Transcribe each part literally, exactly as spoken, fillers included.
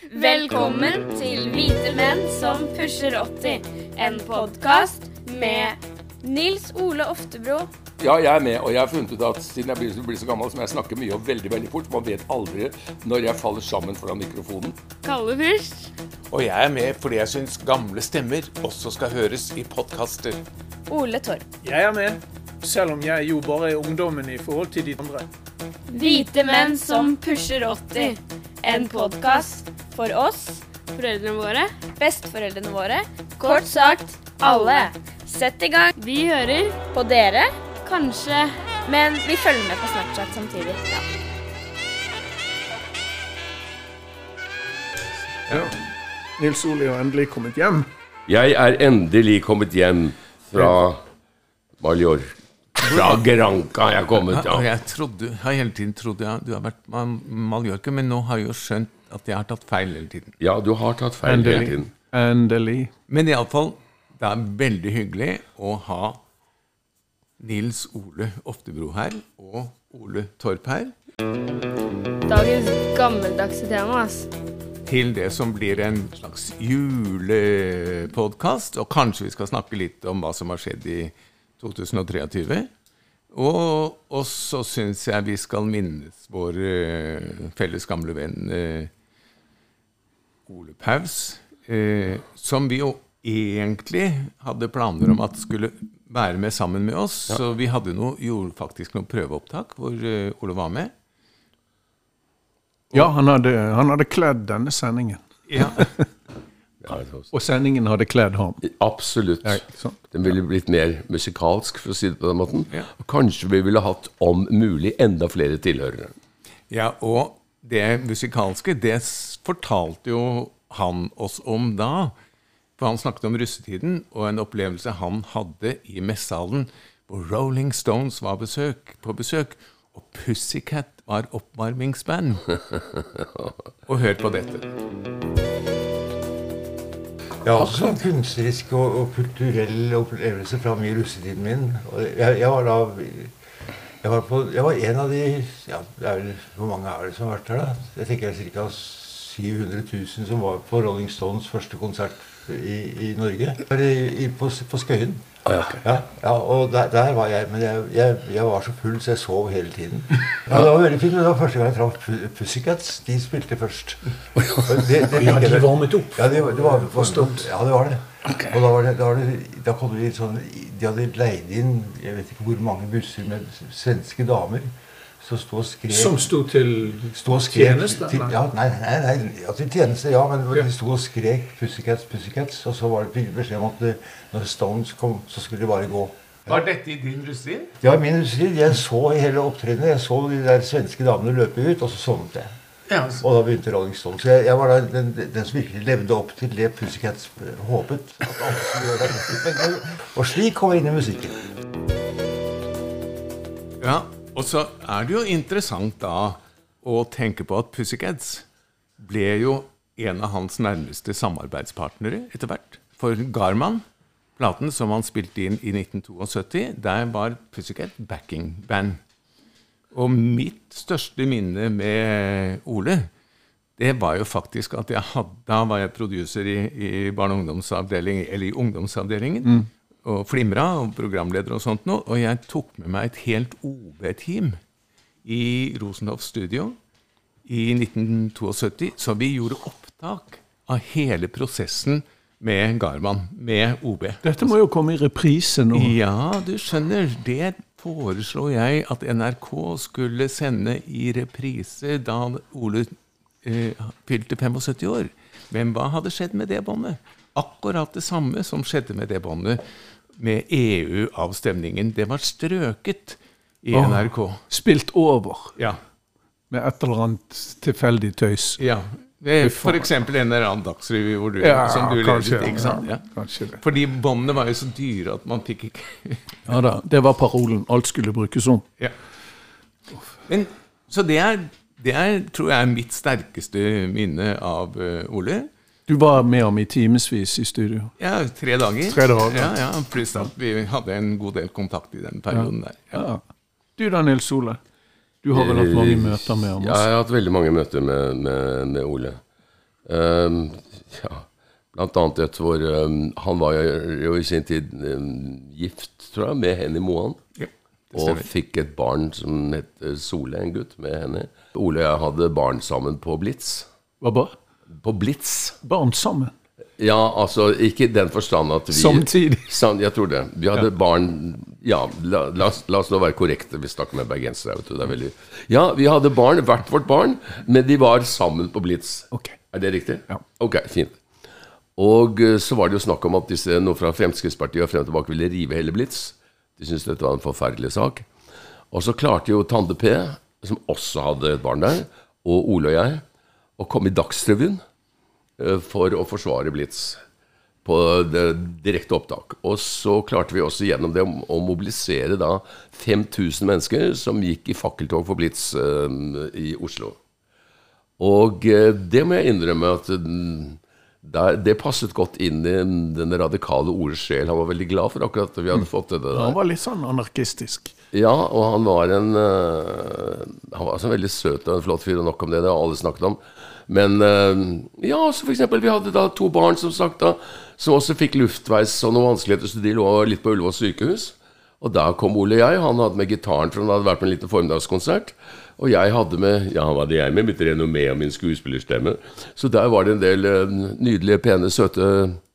Velkommen til Hvite menn som pusher åtti, en podcast med Nils Ole Oftebro. Ja, jeg er med, og jeg har funnet ut at siden jeg blir, blir så gammel som jeg snakker mye og veldig, veldig fort, man vet aldri når jeg faller sammen foran mikrofonen. Kalle Fyrst. Og jeg er med fordi jeg synes gamle stemmer også skal høres i podcaster. Ole Torp. Jeg er med, selv om jeg jo bare er ungdommen i forhold til de andre. Hvite menn som pusher åtti, en podcast for oss, foreldrene våre, bestforeldrene våre, kort sagt, alle. Sett i gang. Vi hører på dere, kanskje, men vi følger med på Snapchat samtidig. Ja. Ja. Nils Ole har endelig kommet hjem. Jeg er endelig kommet hjem fra Mallorca. Fra Granca jeg er kommet, Ja, og ja. jeg trodde, jeg har hele tiden trodd ja, du har vært på Mallorca, men nå har jeg jo skjønt at jeg har tatt feil hele tiden. Ja, du har tatt feil hele Endelig. tiden. Endelig. Men i alle fall, det er veldig hyggelig å ha Nils Ole Oftebro her, og Ole Torp her, Dagens gammeldagse tema, ass. til det som blir en slags julepodcast, og kanskje vi skal snakke litt om hva som har skjedd i to tusen og treogtyve. Og, og så synes jeg vi skal minnes vår eh, felles gamle venn eh, Ole Paus, eh, som vi jo egentlig hadde planer om at skulle være med sammen med oss. Så vi hadde noe, gjorde faktisk noen prøveopptak hvor eh, Ole var med. Ja, han hadde, han hadde kledd denne sendingen. Ja, Og sendingen hadde kledd ham. Absolutt. Ja, ikke sant? Den ville blitt mer musikalsk, for å si det på den måten. Ja. Og kanskje vi ville hatt, om mulig, enda flere tilhørere. ja, og det musikalske, det s- fortalte jo han oss om da. For han snakket om russetiden, og en opplevelse han hadde i Messalen, hvor Rolling Stones var besøk, på besøk, og Pussycat var oppvarmingsband. Og hør på dette. Jeg har også sånn kunstnerisk og, og kulturell opplevelse fra min russetiden min. Og jeg, jeg var da jeg var, på, jeg var en av de ja, det er vel, hvor mange er det som har vært her da? Jeg tenker det er ca. syv hundre tusen som var på Rolling Stones første konsert i, i Norge. I, i, på, på Skøyen. Ah, ja, ok. Ja, ja, og der, der var jeg, men jeg, jeg, jeg var så full, så jeg sov hele tiden. Ja, det var veldig fint, men det var første gang jeg traff Pu- Pussycats. De spilte først. Og det, det, Ja, de det- varmet opp. Ja, det, det var Forstått. Ja, det var det. Og da var det, da var det, da kom det litt sånn, de hadde leid inn, jeg vet ikke hvor mange busser med svenske damer, som stod og skrek. Som stod til Stod og skrek tjeneste? til, ja, nei, nei, nei, ja, til tjeneste, ja, men de stod og skrek Pussycats, Pussycats, og så var det beskjed om at det, når Stones kom, så skulle de bare gå. Var dette i din russetid? Det var min industri. Jeg så i hele opptredenet, jeg så de der svenske damene løpe ut, og så sovnet jeg. Ja, Og da begynte Rolling Stones. Så jeg, jeg var da den, den som virkelig levde opp til det Pussycats håpet at alle skulle gjøre det. Og slik kom jeg inn i musikken. Ja, og så er det jo interessant da å tenke på at Pussycats ble jo en av hans nærmeste samarbeidspartnere etter hvert. For Garman, platen som han spilte inn i nitten syttito, der var Pussycat backing band. Og mitt største minne med Ole, det var jo faktisk at jeg hadde, da var jeg producer i, i barne- og ungdomsavdelingen, eller i ungdomsavdelingen, og flimra, og programleder og sånt nå, og jeg tok med meg et helt O B-team i Rosenhoff Studio i nitten syttito, så vi gjorde opptak av hele prosessen med Garman, med O B. Dette må jo komme i reprise nå. Ja, du skjønner, det foreslo jeg at N R K skulle sende i reprise da Ole eh, fylte syttifem år. Men hva hadde skjedd med det båndet? Akkurat det samme som skjedde med det båndet med E U-avstemningen. Det var strøket i Åh. N R K. Spilt over Ja, med et eller annet tilfeldig tøys. ja. Det er for eksempel en eller annen dagsrevy hvor du, Ja, som du kanskje, ledet, ikke sant? Ja. kanskje det. Fordi båndene var jo så dyre at man fikk ikke... Ja da, det var parolen. Alt skulle brukes om. Ja. Men, så det er, det er, tror jeg, er mitt sterkeste minne av uh, Ole. Du var med ham i timesvis i studio. Ja, tre dager. Tre dager. Ja, ja, pluss at vi hadde en god del kontakt i den perioden der. Ja. Ja. Du da, Nils Ole? Du har vel hatt mange møter med ham Ja, også? jeg har hatt veldig mange møter med, med, med Ole. Um, ja, blant annet et hvor um, han var jo i sin tid um, gift, tror jeg, med Henny Moan. Ja, og fikk et barn som het Sole, en gutt, med henne. Ole og jeg hadde barn sammen på Blitz. Hva bare? På Blitz. Barn sammen? Ja, altså, ikke i den forstand at vi... Samtidig? Sam, jeg tror det. Vi hadde ja. barn... Ja, la, la, la oss nå være korrekte. Vi snakker med bergensere, vet du. Det er veldig... Ja, vi hadde barn, hvert vårt barn, men de var sammen på Blitz. Ok. Er det riktig? Ja. Ok, fint. Og så var det jo snakk om at disse, noe fra Fremskrittspartiet og frem tilbake ville rive hele Blitz. De syntes dette var en forferdelig sak. Og så klarte jo Tande P, som også hadde et barn der, og Ole og jeg, å komme i Dagsrevyen for å forsvare Blitz på det direkte opptak. Og så klarte vi også gjennom det å mobilisere da fem tusen mennesker som gikk i fakkeltog for Blitz uh, i Oslo. Og uh, det må jeg innrømme at uh, der, det passet godt inn i den radikale ordets sjel. Han var veldig glad for akkurat at vi hadde fått det der. Han var litt sånn anarkistisk. Ja, og han var en uh, han var altså en veldig søt og en flott fyr, og nok om det, det har alle snakket om. Men ja, så for eksempel vi hadde da to barn som sagt da, som også fikk luftveis og noen vanskeligheter, så de lå litt på Ullevål sykehus. Og der kom Ole og jeg, han hadde med gitaren, for han hadde vært på en liten formiddagskonsert. Og jeg hadde med, ja, han hadde jeg med mitt renommé og min skuespillerstemme. Så der var det en del uh, nydelige, pene, søte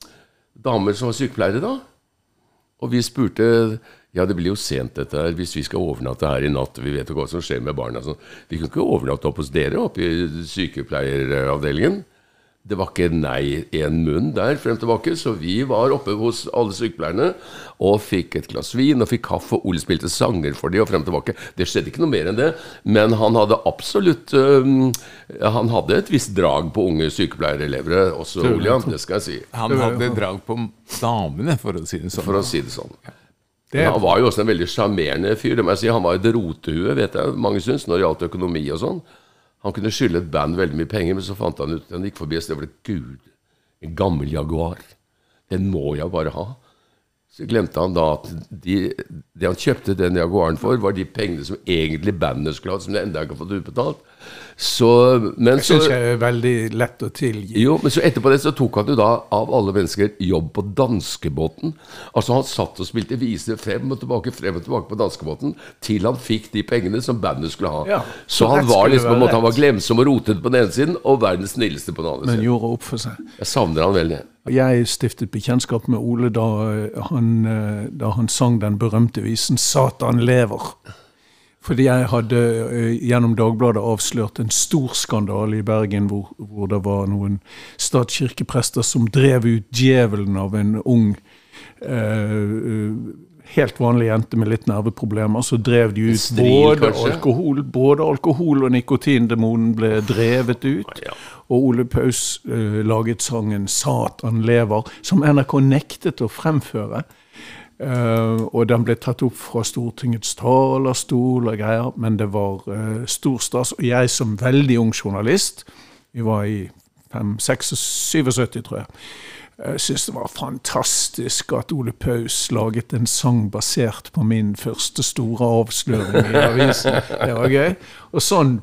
damer som var sykepleiere da. Og vi spurte... Ja, det blir jo sent dette her, hvis vi skal overnatte her i natt, vi vet jo hva som skjer med barna. Så vi kan ikke overnatte opp hos dere, oppe i sykepleieravdelingen. Det var ikke nei en munn der frem tilbake, så vi var oppe hos alle sykepleierne, og fikk et glass vin, og fikk kaffe, og Ole spilte sanger for de, og frem tilbake. Det skjedde ikke noe mer enn det, men han hadde absolutt, um, han hadde et visst drag på unge sykepleierelever, også Ole, det skal jeg si. Han hadde drag på damene, for å si det sånn. For å si det sånn. Det han var jo også en veldig charmerende fyr, det må jeg si. Han var et rotehue, vet jeg, mange synes, når det gjaldt økonomi og sånn. Han kunne skylde et band veldig mye penger, men så fant han ut, han gikk forbi et sted hvor det, Gud, en gammel Jaguar, den må jeg bare ha. Så glemte han da at de, det han kjøpte den Jaguaren for, var de pengene som egentlig bandet skulle ha, som de enda ikke har fått utbetalt. Så, men jeg synes jeg er veldig lett å tilgi. Jo, men så etterpå det så tok han jo da av alle mennesker jobb på danskebåten. Altså han satt og spilte viser frem og tilbake, frem og tilbake på danskebåten, til han fikk de pengene som bandet skulle ha. Ja, så, så han var liksom på en måte, han var glemsom og rotet på den ene siden, og verdens snilleste på den andre siden. Men gjorde opp for seg. Jeg savner han veldig. Jeg stiftet bekjentskap med Ole da han, da han sang den berømte visen «Satan lever». Fordi jeg hadde gjennom Dagbladet avslørt en stor skandale i Bergen, hvor, hvor det var noen statskirkeprester som drev ut djevelen av en ung, eh, helt vanlig jente med litt nerveproblemer. Så drev de ut Stril, både kanskje? alkohol, både alkohol og nikotindemonen ble drevet ut. Ja. Og Ole Paus eh, laget sangen «Satan lever», som N R K nektet å fremføre. Uh, og den ble tatt opp fra Stortingets talerstol og greier, men det var uh, stor stas. Og jeg som veldig ung journalist, vi var i fem, seks, syvogsytti, tror jeg, uh, synes det var fantastisk at Ole Paus laget en sang basert på min første store avsløring i avisen. Det var gøy. Og sånn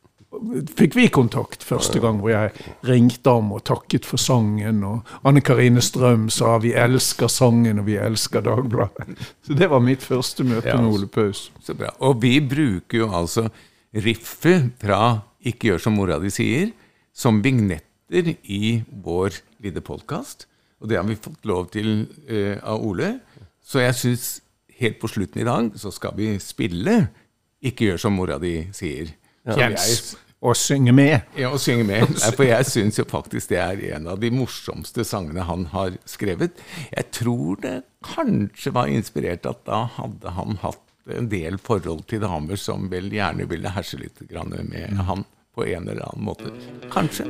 fikk vi kontakt første gang hvor jeg ringte ham og takket for sangen, og Anne-Karine Strøm sa vi elsker sangen og vi elsker Dagbladet. Så det var mitt første møte med Ole Paus. Så bra. Og vi bruker jo altså riffet fra Ikke gjør som mora di sier, som vignetter i vår lille podcast, og det har vi fått lov til uh, av Ole. Så jeg synes helt på slutten i dag så skal vi spille Ikke gjør som mora di sier. Yes. Og synge med. Ja, og synge med. Nei, for jeg synes jo faktisk det er en av de morsomste sangene han har skrevet. Jeg tror det kanskje var inspirert at da hadde han hatt en del forhold til damer som vel gjerne ville herse litt grann med han på en eller annen måte. Kanskje.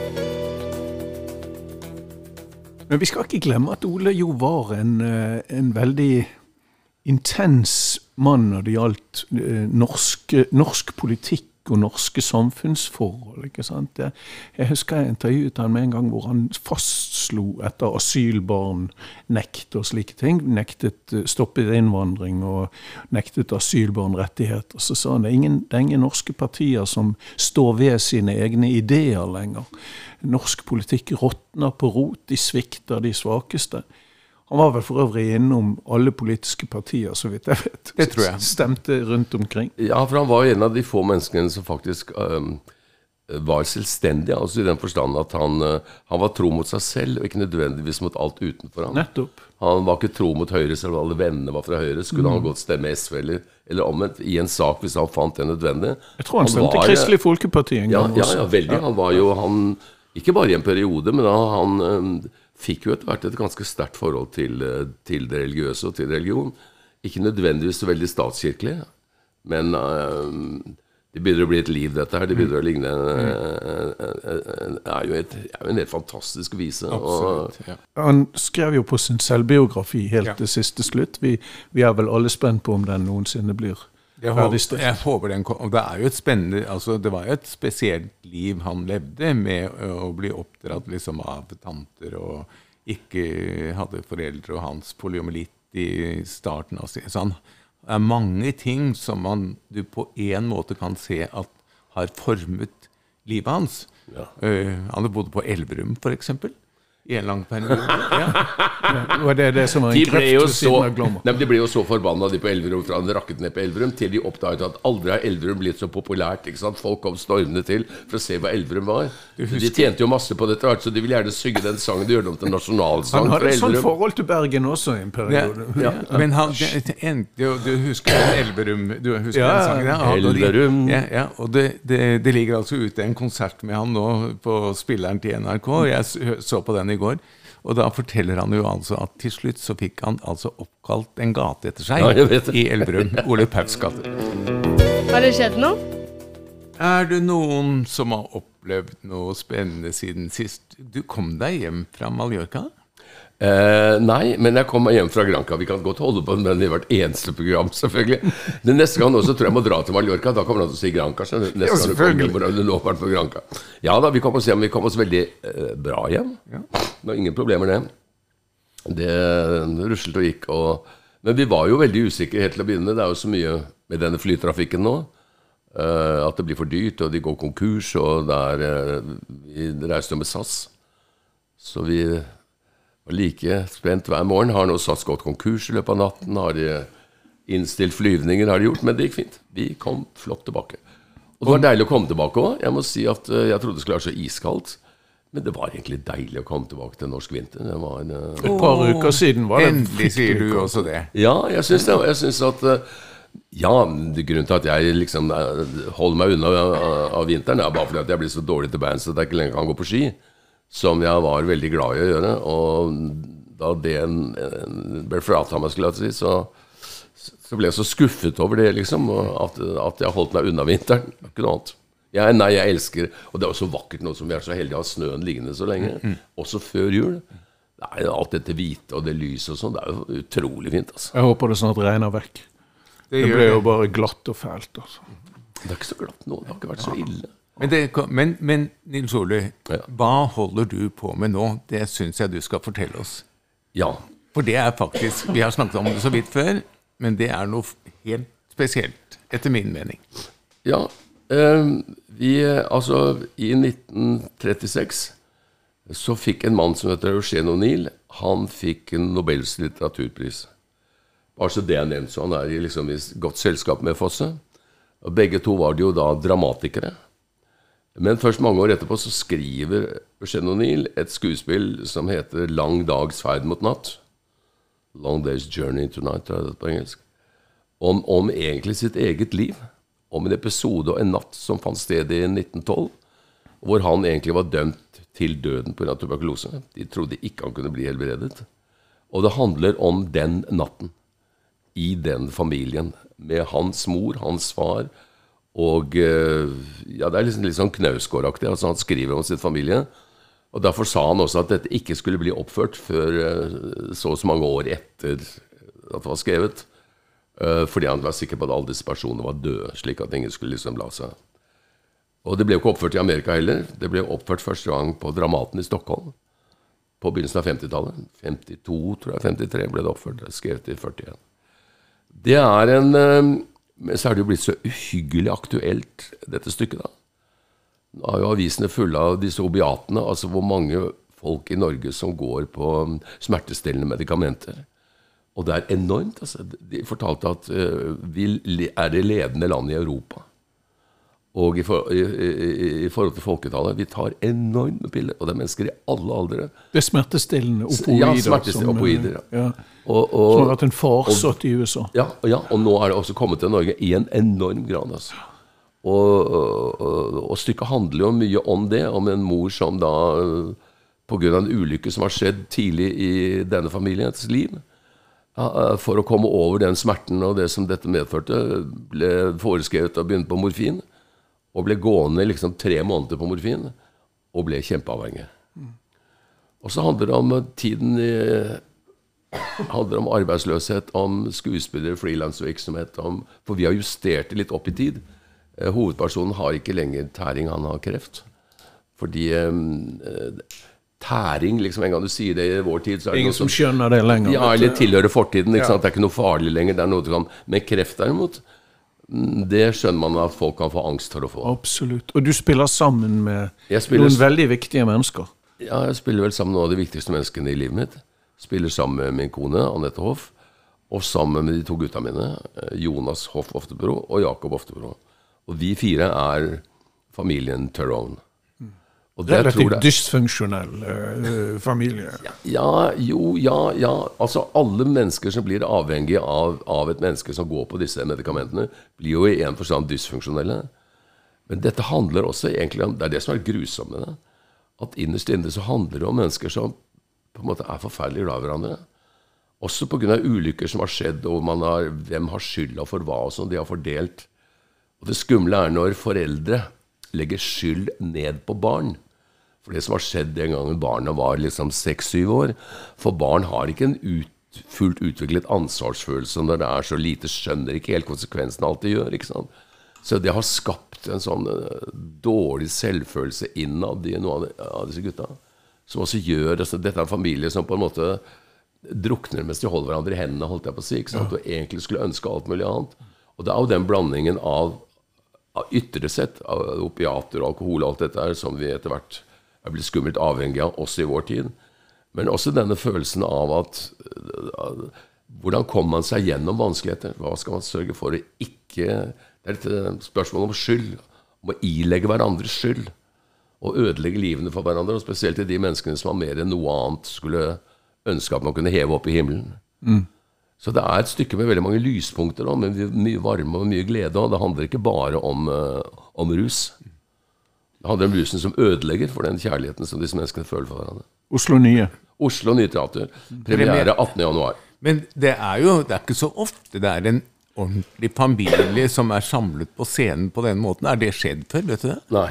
Men vi skal ikke glemme at Ole jo var en, en veldig intens mann når det gjaldt norsk, norsk politikk og norske samfunnsforhold, ikke sant? Jeg, jeg husker jeg intervjuet han med en gang hvor han fastslo etter asylbarn nekt og slike ting, nektet stoppet innvandring og nektet asylbarn rettigheter. Så sa han, det er ingen, det er ingen norske partier som står ved sine egne ideer lenger. Norsk politikk råtner på rot, de svikter de svakeste. Han var vel for øvrig innom alle politiske partier, så vidt jeg vet. Det tror jeg. Stemte rundt omkring. Ja, for han var en av de få menneskene som faktisk um, var selvstendig, altså i den forstand at han, uh, han var tro mot seg selv, og ikke nødvendigvis mot alt utenfor han. Nettopp. Han var ikke tro mot Høyre, selv om alle vennene var fra Høyre. Skulle mm. han gått stemme S V eller, eller omvendt i en sak hvis han fant det nødvendig. Jeg tror han, han stemte var, Kristelig Folkeparti en gang ja, også. Ja, ja, veldig. Han var jo, han, ikke bare i en periode, men da han... Um, fikk jo etter hvert et ganske sterkt forhold til, til det religiøse og til religion. Ikke nødvendigvis så veldig statskirkelig, men uh, det begynner å bli et liv dette her. Det begynner å ligne Det er jo et, er en helt fantastisk vise. Absolutt, ja. Han skrev jo på sin selvbiografi helt ja. til siste slutt. Vi, vi er vel alle spent på om den noensinne blir jeg håper, jeg håper den kom. Og det er jo et spennende, altså det var jo et spesielt liv han levde med å bli oppdratt liksom av tanter og ikke hadde foreldre og hans poliomyelitt i starten av sin. Så han er mange ting som man du på en måte kan se at har formet livet hans. Ja. Uh, han hadde bodd på Elverum for eksempel. I en lang periode. Ja. Ja, og det er det som var en kreft ved siden av Glomma. De ble jo så forbanna de på Elverum, fra han rakket ned på Elverum, til de oppdaget at aldri har Elverum blitt så populært, ikke sant? Folk kom stormende til for å se hva Elverum var. De tjente jo masse på dette, så de ville gjerne synge den sangen, de gjør det om til nasjonalsang. Han hadde et sånt forhold til Bergen også i en periode. Ja, ja. Men han, det, en, du, du husker Elverum, du husker ja, den sangen? Ja, Elverum. Ja, ja, og det, det, det ligger altså ute en konsert med han nå på spilleren til N R K, jeg så på den i går, og da forteller han jo altså at til slutt så fikk han altså oppkalt en gate etter seg ja, i Elverum, Ole Pauls gate. Har det skjedd noe? Er det noen som har opplevd noe spennende siden sist? Du kom deg hjem fra Mallorca? Eh, nei, men jeg kom hjem fra Granca. Vi kan godt holde på den i hvert eneste program, selvfølgelig. Den neste gang også tror jeg må dra til Mallorca. Da kommer han til å si Granca. Neste ja, gang du kommer du lover på Granca. Ja da, vi kom oss hjem. Vi kom oss veldig eh, bra hjem. Ja. Det var ingen problemer det. Det ruslet og gikk. Og... Men vi var jo veldig usikre helt til å begynne. Det er jo så mye med denne flytrafikken nå. Uh, at det blir for dyrt, og de går konkurs, og der, uh, vi reiste med S A S. Så vi var like spent hver morgen. Har nå S A S gått konkurs i løpet av natten? Har de innstilt flyvninger? Har de gjort, men det gikk fint. Vi kom flott tilbake. Og det var deilig å komme tilbake også. Jeg må si at uh, jeg trodde det skulle være så iskaldt. Men det var egentlig deilig å komme tilbake til norsk vinter. Det var en, uh... Et par uker siden var det. Endelig sier du også det. Ja, jeg synes det. Jeg synes at... Uh, Ja, grunnen til at jeg liksom holder meg unna av vinteren er bare fordi at jeg blir så dårlig til bands at jeg ikke lenger kan gå på ski, som jeg var veldig glad i å gjøre. Og da det ble fratatt meg, skulle jeg si, så, så ble jeg så skuffet over det, liksom, at, at jeg holdt meg unna vinteren. Ikke noe annet. Jeg, nei, jeg elsker, og det er også vakkert nå som vi er så heldige å ha snøen liggende så lenge, mm. også før jul. Nei, alt dette hvite og det lyset og sånn, det er jo utrolig fint, altså. Jeg håper det snart regner vekk. Det, det ble jo bare glatt og fælt. Altså. Det er ikke så glatt nå, det har ikke vært så ille. Men, det, men, men Nils Ole, ja. Hva holder du på med nå? Det synes jeg du skal fortelle oss. Ja. For det er faktisk, vi har snakket om det så vidt før, men det er noe helt spesielt, etter min mening. Ja, eh, vi, altså i nitten trettiseks så fikk en mann som heter Eugene O'Neill, han fikk en Nobels litteraturpris. Altså det er nevnt, så han er liksom i godt selskap med Fosse. Og begge to var de jo da dramatikere. Men først mange år etterpå så skriver Eugene O'Neill et skuespill som heter Lang dags ferd mot natt. Long day's journey to night, er det på engelsk. Om, om egentlig sitt eget liv. Om en episode og en natt som fant sted i nitten tolv, hvor han egentlig var dømt til døden på grunn av tuberkulose. De trodde ikke han kunne bli helbredet. Og det handler om den natten. I den familien, med hans mor, hans far, og ja, det er liksom litt sånn Knausgård-aktig, altså han skriver om sitt familie, og derfor sa han også at dette ikke skulle bli oppført før så og så mange år etter at det var skrevet, fordi han var sikker på at alle disse personene var døde, slik at ingen skulle liksom la seg Og det ble jo ikke oppført i Amerika heller. Det ble oppført første gang på Dramaten i Stockholm. På begynnelsen av femtitallet. femtito, tror jeg, femtitre ble det oppført. Det er skrevet i førtien. Det er en... Men så er det jo blitt så uhyggelig aktuelt, dette stykket da. Nå er jo avisene fulle av disse opiatene, altså hvor mange folk i Norge som går på smertestillende medikamenter. Og det er enormt, altså. De fortalte at uh, vi er det ledende landet i Europa. Og i, for, i, i, i forhold til folketallet, vi tar enorme piller, og det er mennesker i alle aldre. Det er smertestillende opoider. Ja, smertestillende opoider, ja. ja. Og, og, som har vært en farsott i U S A. Ja, ja, og nå er det også kommet til Norge i en enorm grad, altså. Og, og, og stykket handler jo mye om det, om en mor som da, på grunn av en ulykke som har skjedd tidlig i denne familiens liv, for å komme over den smerten og det som dette medførte, ble foreskrevet å begynne på morfin, og ble gående liksom tre måneder på morfin, og ble kjempeavhengig. Mm. Og så handler det om tiden i, handler om arbeidsløshet, om skuespillere, freelance-virksomhet, om, for vi har justert det litt opp i tid. Eh, hovedpersonen har ikke lenger tæring, han har kreft. Fordi eh, tæring, liksom en gang du sier det i vår tid, så er det ingen noe som skjønner det lenger. Ja, eller tilhører fortiden, ikke ja. sant? Det er ikke noe farlig lenger, det er noe du kan, men kreft derimot, det skjønner man at folk kan få angst for å få. Absolutt. Og du spiller sammen med spiller, noen veldig viktige mennesker. Ja, jeg spiller vel sammen med noen av de viktigste menneskene i livet mitt. Spiller sammen med min kone, Annette Hoff, og sammen med de to gutta mine, Jonas Hoff Oftebro og Jakob Oftebro. Og vi fire er familien Tyrone. Og det relativt dysfunksjonell uh, familie. Ja, jo, ja, ja. Altså alle mennesker som blir avhengige av, av et menneske som går på disse medikamentene, blir jo i en forstand dysfunksjonelle. Men dette handler også egentlig om, det er det som er grusomt med det, at innerst inne så handler det om mennesker som på en måte er forferdelig glad i hverandre. Også på grunn av ulykker som har skjedd, og man har, hvem har skylda for hva og sånn, de har fordelt. Og det skumle er når foreldre legger skyld ned på barn. For det som har skjedd den gangen barna var liksom seks-syv år, for barn har ikke en ut, fullt utviklet ansvarsfølelse når det er så lite, skjønner ikke helt konsekvensen av alt de gjør, ikke sant? Så det har skapt en sånn uh, dårlig selvfølelse innad i noen av, av disse gutta, som også gjør, altså, dette er en familie som på en måte drukner mens de holder hverandre i hendene, holdt jeg på å si, ikke sant? Og egentlig skulle ønske alt mulig annet. Og det er jo den blandingen av, av ytre sett, av opiater og alkohol og alt dette her, som vi etter hvert er blitt skummelt avhengig av også i vår tid. Men også denne følelsen av at uh, hvordan kommer man seg gjennom vanskeligheter? Hva skal man sørge for å ikke... Det er et spørsmål om skyld, om å ilegge hverandre skyld, og ødelegge livene for hverandre, og spesielt til de menneskene som har mer enn noe annet skulle ønske at man kunne heve opp i himmelen. Mm. Så det er et stykke med veldig mange lyspunkter, da, med mye varme og mye glede, og det handler ikke bare om, uh, om rus. Det handler om rusen som ødelegger for den kjærligheten som disse menneskene føler for hverandre. Oslo Nye. Oslo Nye Teater. Premiere attende januar. Men det er jo det er ikke så ofte det er en ordentlig familie som er samlet på scenen på den måten. Er det skjedd før, vet du det? Nei.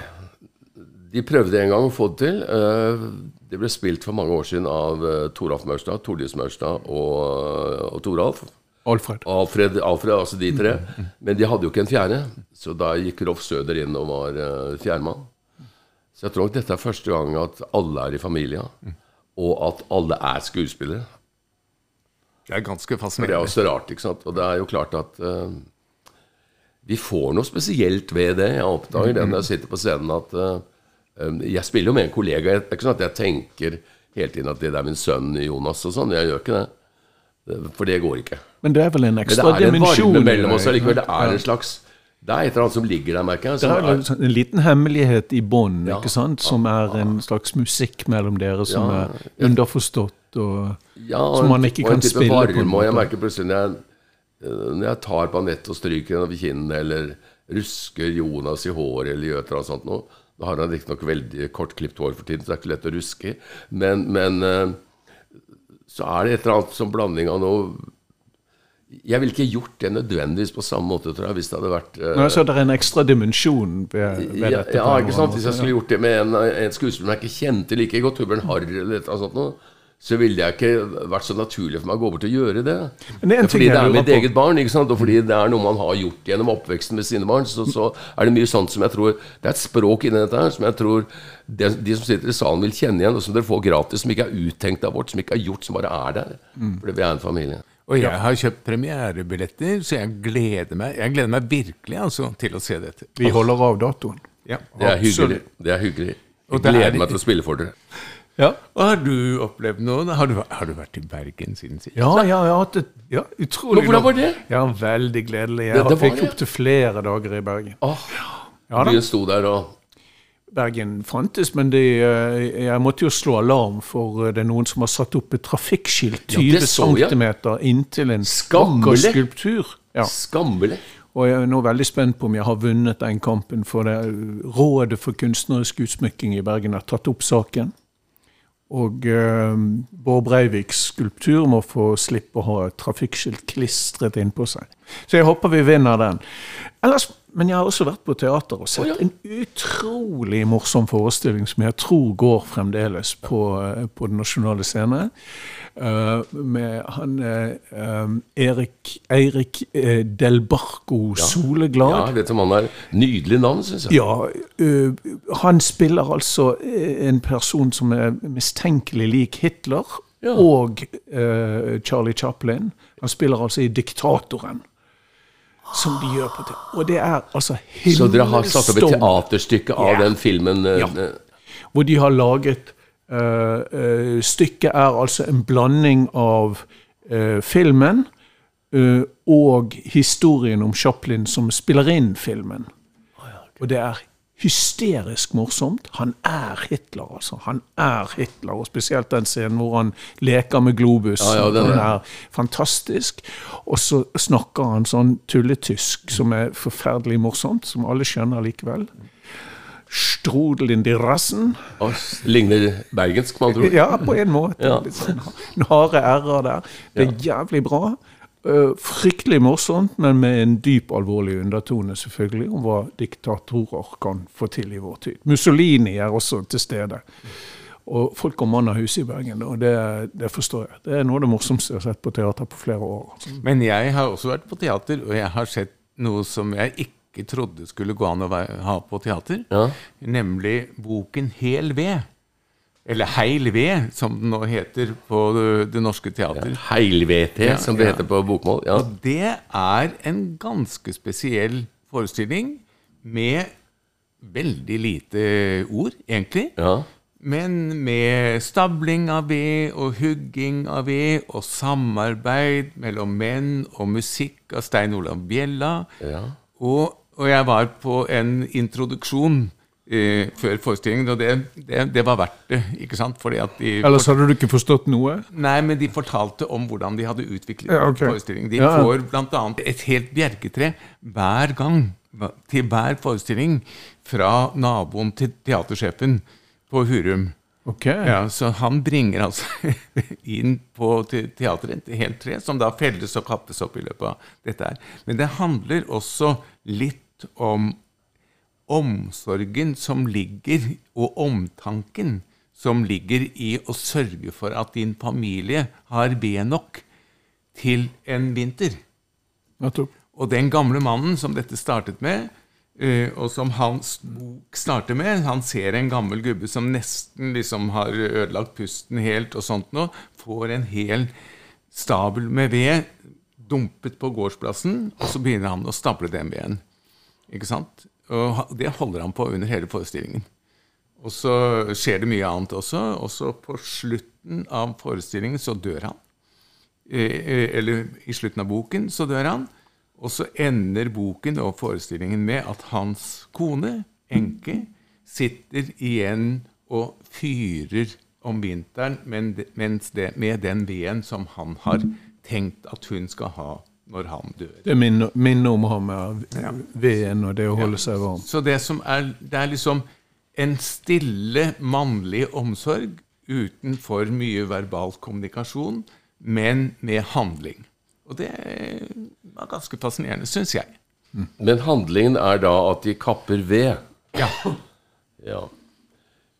De prøvde en gang å få det til. Det ble spilt for mange år siden av Toralf Maurstad, Tordis Maurstad og, og Toralf. Alfred. Alfred. Alfred, altså de tre. Men de hadde jo ikke en fjerde, så da gikk Rolf Søder inn og var fjerdemann. Så jeg tror nok dette er første gang at alle er i familie, og at alle er skuespillere. Det er ganske For fascinerende. det er også rart, ikke sant? Og det er jo klart at uh, vi får noe spesielt ved det. Jeg oppdager det når jeg sitter på scenen at uh, jeg spiller jo med en kollega. Det er ikke sånn at jeg tenker hele tiden at det er min sønn Jonas og sånn. Jeg gjør ikke det. For det går ikke. Men det er vel en ekstra dimensjon. Men det er en varme mellom oss allikevel. Det er en slags... Det er et eller annet som ligger der, merker jeg. Det er en, en liten hemmelighet i bånd, ja, ikke sant? Som er en slags musikk mellom dere som ja, er underforstått og ja, og som man ikke og kan spille varme, på en måte. Og jeg merker plutselig når jeg, når jeg tar på Annette og stryker henne over kinnen, eller rusker Jonas i håret, eller gjør et eller annet sånt noe. Da har han riktig nok veldig kortklipt hår for tiden, så det er ikke lett å ruske. Men, men så er det et eller annet som blanding av noe. Jeg ville ikke gjort det nødvendigvis på samme måte, tror jeg, hvis det hadde vært... Uh, Nå, så det er en ekstra dimensjon ved, ved ja, dette. Ja, ikke sant? Hvis jeg skulle gjort det med en, en skuespiller jeg ikke kjente like godt, Torbjørn Harr eller et eller annet sånt noe, så ville det ikke vært så naturlig for meg å gå bort og gjøre det. Men det er en ting fordi jeg det er lurer mitt på. eget barn, ikke sant? Og fordi det er noe man har gjort gjennom oppveksten med sine barn, så, så er det mye sånt som jeg tror, det er et språk inni dette her, som jeg tror de, de som sitter i salen vil kjenne igjen, og som dere får gratis, som ikke er uttenkt av vårt, som ikke er gjort, som bare er der. Mm. Fordi vi er en familie. Og jeg har kjøpt premierebilletter, så jeg gleder meg, jeg gleder meg virkelig altså, til å se dette. Vi holder av datoen. Ja, det er hyggelig. Det er hyggelig. Jeg det gleder er- meg til å spille for dere. Ja. Og har du opplevd noe? Har du, har du vært i Bergen siden sist? Ja, ja, jeg har hatt et ja, utrolig Men hvordan var det? Ja, veldig gledelig. Jeg Det- det har- var fikk det. opp til flere dager i Bergen. Åh, Ja da. byen sto der og... Bergen fantes, men de, eh, jeg måtte jo slå alarm for eh, det er noen som har satt opp et trafikkskilt Ja, det tyve så jeg. centimeter inntil en Skammelig. vakker skulptur. Ja. Skammelig. Og jeg er nå veldig spent på om jeg har vunnet den kampen, for det Rådet for kunstnerisk utsmykking i Bergen har tatt opp saken. Og eh, Bård Breiviks skulptur må få slippe å ha et trafikkskilt klistret inn på seg. Så jeg håper vi vinner den. Ellers, men jeg har også vært på teater og sett Å, ja. en utrolig morsom forestilling som jeg tror går fremdeles på, eh, på den nasjonale scene. Eh, med han eh, eh, Erik, Eirik eh, Del Barco Soleglad. Ja, jeg vet om han er nydelig navn, synes jeg. Ja, ø, han spiller altså ø, en person som er mistenkelig lik Hitler Ja. og ø, Charlie Chaplin. Han spiller altså i Diktatoren, som de gjør på det. Og det er altså Så dere har satt opp et himmelstående, teaterstykke av Ja. den filmen? eh, Ja. eh, hvor de har laget ø, ø, Stykket er altså en blanding av ø, filmen ø, og historien om Chaplin som spiller inn filmen. Og det er hysterisk morsomt. Han er Hitler, altså. Han er Hitler, og spesielt den scenen hvor han leker med globus. Ja, ja, den den er- er fantastisk. Og så snakker han sånn tulletysk som er forferdelig morsomt, som alle skjønner likevel. Strudel in die Rassen. og s- ligner bergensk, man tror. Ja, på en måte. Ja. Litt sånn harde r-er der. Det er jævlig bra. Uh, fryktelig morsomt, men med en dyp, alvorlig undertone selvfølgelig, om hva diktatorer kan få til i vår tid. Mussolini er også til stede. Og folk går mann av huset i Bergen, og det, det forstår jeg. Det er noe av det morsomste jeg har sett på teater på flere år. Altså. Men jeg har også vært på teater, og jeg har sett noe som jeg ikke trodde skulle gå an å være, ha på teater, Ja. nemlig boken Hel ved. Eller Heil ved, som den nå heter på det, det norske teater. Heilvete, Ja, som det ja. heter på bokmål. Ja. Og det er en ganske spesiell forestilling med veldig lite ord, egentlig. Ja. Men med stabling av ved og hugging av ved og samarbeid mellom menn og musikk av Stein Olav Bjella. Ja. Og, og jeg var på en introduksjon eh, før forestillingen, og det, det, det var verdt det, ikke sant? Fordi at de Ellers hadde du ikke forstått noe? Nei, men de fortalte om hvordan de hadde utviklet Ja, ok. forestillingen. De Ja, ja. får blant annet et helt bjerketre hver gang, til hver forestilling, fra naboen til teatersjefen på Hurum. Ok. Ja, så han bringer altså inn på te- teateret et helt tre, som da felles og kappes opp i løpet av dette her. Men det handler også litt om omsorgen som ligger, og omtanken som ligger i å sørge for at din familie har ved nok til en vinter. Nettopp. Og den gamle mannen som dette startet med, eh, og som hans bok starter med, han ser en gammel gubbe som nesten liksom har ødelagt pusten helt og sånt nå, får en hel stabel med ved dumpet på gårdsplassen, og så begynner han å stable den veden. Ikke sant? Og ha- det holder han på under hele forestillingen. Og så skjer det mye annet også, og så på slutten av forestillingen så dør han. Eh, eh, eller i slutten av boken så dør han, og så ender boken og forestillingen med at hans kone, enke, sitter igjen og fyrer om vinteren, men, mens det, med den veden som han har tenkt at hun skal ha når han dør. Det minner, minner om ham med veden og det å holde seg varm. Så det som er, det er liksom en stille mannlig omsorg uten for mye verbal kommunikasjon, men med handling. Og det var ganske fascinerende, synes jeg. Men handlingen er da at de kapper ved. Ja. Ja.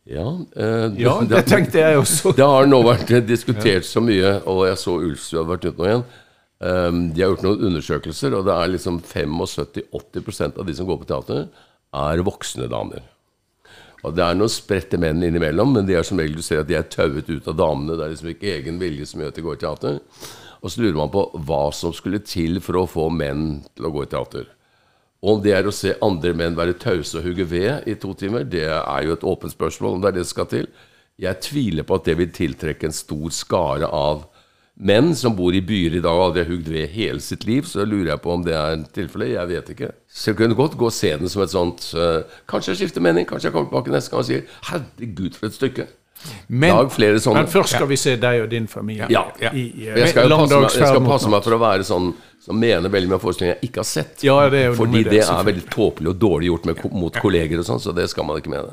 Ja, eh, Ja, det tenkte jeg også. Det har nå vært diskutert så mye, og jeg så Ulfsrud hadde vært ute nå igjen. Um, de har gjort noen undersøkelser, og det er liksom syttifem til åtti prosent av de som går på teater, er voksne damer. Og det er noen spredte menn innimellom, men de er som regel, du ser at de er tauet ut av damene. Det er liksom ikke egen vilje som gjør at de går i teater. Og så lurer man på hva som skulle til for å få menn til å gå i teater. Og om det er å se andre menn være tause og hugge ved i to timer, det er jo et åpent spørsmål om det er det som skal til. Jeg tviler på at det vil tiltrekke en stor skare av menn som bor i byer i dag og aldri har hugget ved hele sitt liv, så lurer jeg på om det er en tilfelle. Jeg vet ikke. Så jeg kunne godt gå og se den som et sånt uh, kanskje jeg skifter mening, kanskje jeg kommer tilbake neste gang og sier herregud for et stykke. Men, Lag flere sånne. Men først skal vi se deg og din familie. Ja, ja. I, i, jeg skal jo passe, meg, jeg skal mot passe meg for å være sånn som mener veldig mye av forestillingen jeg ikke har sett. Ja, det er jo fordi det, det er veldig tåpelig og dårlig gjort med, mot kolleger og sånn, så det skal man ikke mene.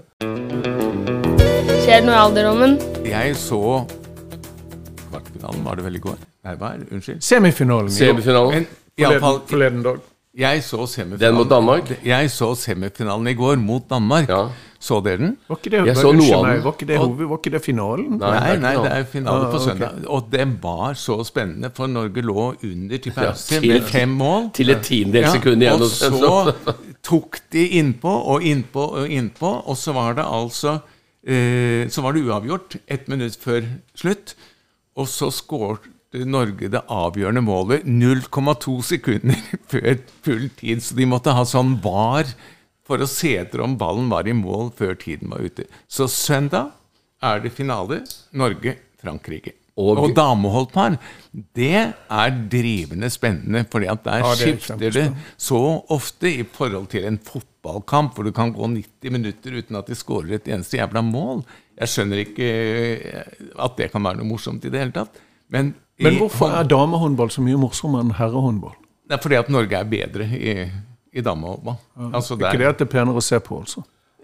Skjer det noe i alderdommen? Jeg så kvartfinalen, var det vel i går? Nei, hva er det? Unnskyld. Semifinalen. Semifinalen. Men i alle fall, Forleden dag. jeg så semifinalen. Den mot Danmark? Jeg så semifinalen i går mot Danmark. Ja. Så dere den? Var ikke det, Jeg så noe av den. var ikke det, hoved, var ikke det finalen? Nei. Nei, nei, ikke det er finale Ah, på ok. søndag. Og det var så spennende, for Norge lå under til pause Ja, til- med fem mål. Til et tiendedels sekund igjen. og så tok de innpå og innpå og innpå, og så var det altså eh, så var det uavgjort ett minutt før slutt, og så skåret Norge det avgjørende målet null komma to sekunder før full tid, så de måtte ha sånn var for å se etter om ballen var i mål før tiden var ute. Så søndag er det finale Norge-Frankrike. Og, Og- og dameholdpar, det er drivende spennende, fordi at der Ja, det er skifter det kjempespennende. så ofte i forhold til en fotballkamp, hvor du kan gå nitti minutter uten at de skårer et eneste jævla mål. Jeg skjønner ikke at det kan være noe morsomt i det hele tatt. Men, Men i- hvorfor er damehåndball så mye morsommere enn herrehåndball? Det er fordi at Norge er bedre i, i damehåndball. Altså, det Ikke er- det at det er penere å se på, altså?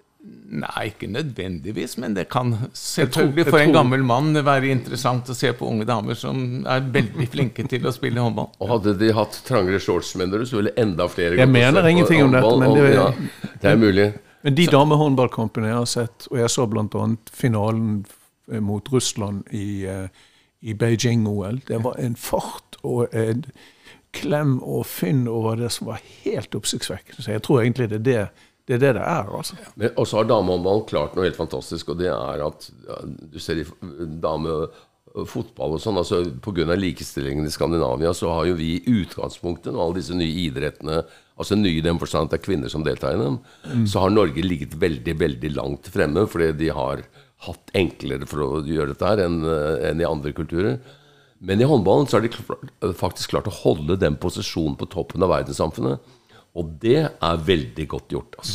Nei, ikke nødvendigvis, men det kan tror- selvfølgelig jeg for en tror- gammel mann være interessant å se på unge damer som er veldig flinke til å spille håndball. Og hadde de hatt trangere shorts, mener du, så ville enda flere Jeg gått og mener sett på ingenting om dette, håndball, men og- det- ja, det er mulig. Men de damehåndballkampene jeg har sett, og jeg så blant annet finalen f- mot Russland i, eh, i Beijing-O L, det var en fart og en klem og fynn over det som var helt oppsiktsvekkende. Så jeg tror egentlig det er det det er, det, det er altså. Men også har damehåndball klart noe helt fantastisk, og det er at ja, du ser i damefotball og sånn, altså på grunn av likestillingen i Skandinavia, så har jo vi i utgangspunktet, og alle disse nye idrettene, altså nye i den forstand at det er kvinner som deltar i dem, mm. så har Norge ligget veldig, veldig langt fremme, fordi de har hatt enklere for å gjøre dette her enn, enn i andre kulturer. Men i håndballen så har de kl- faktisk klart å holde den posisjonen på toppen av verdenssamfunnet, og det er veldig godt gjort, altså.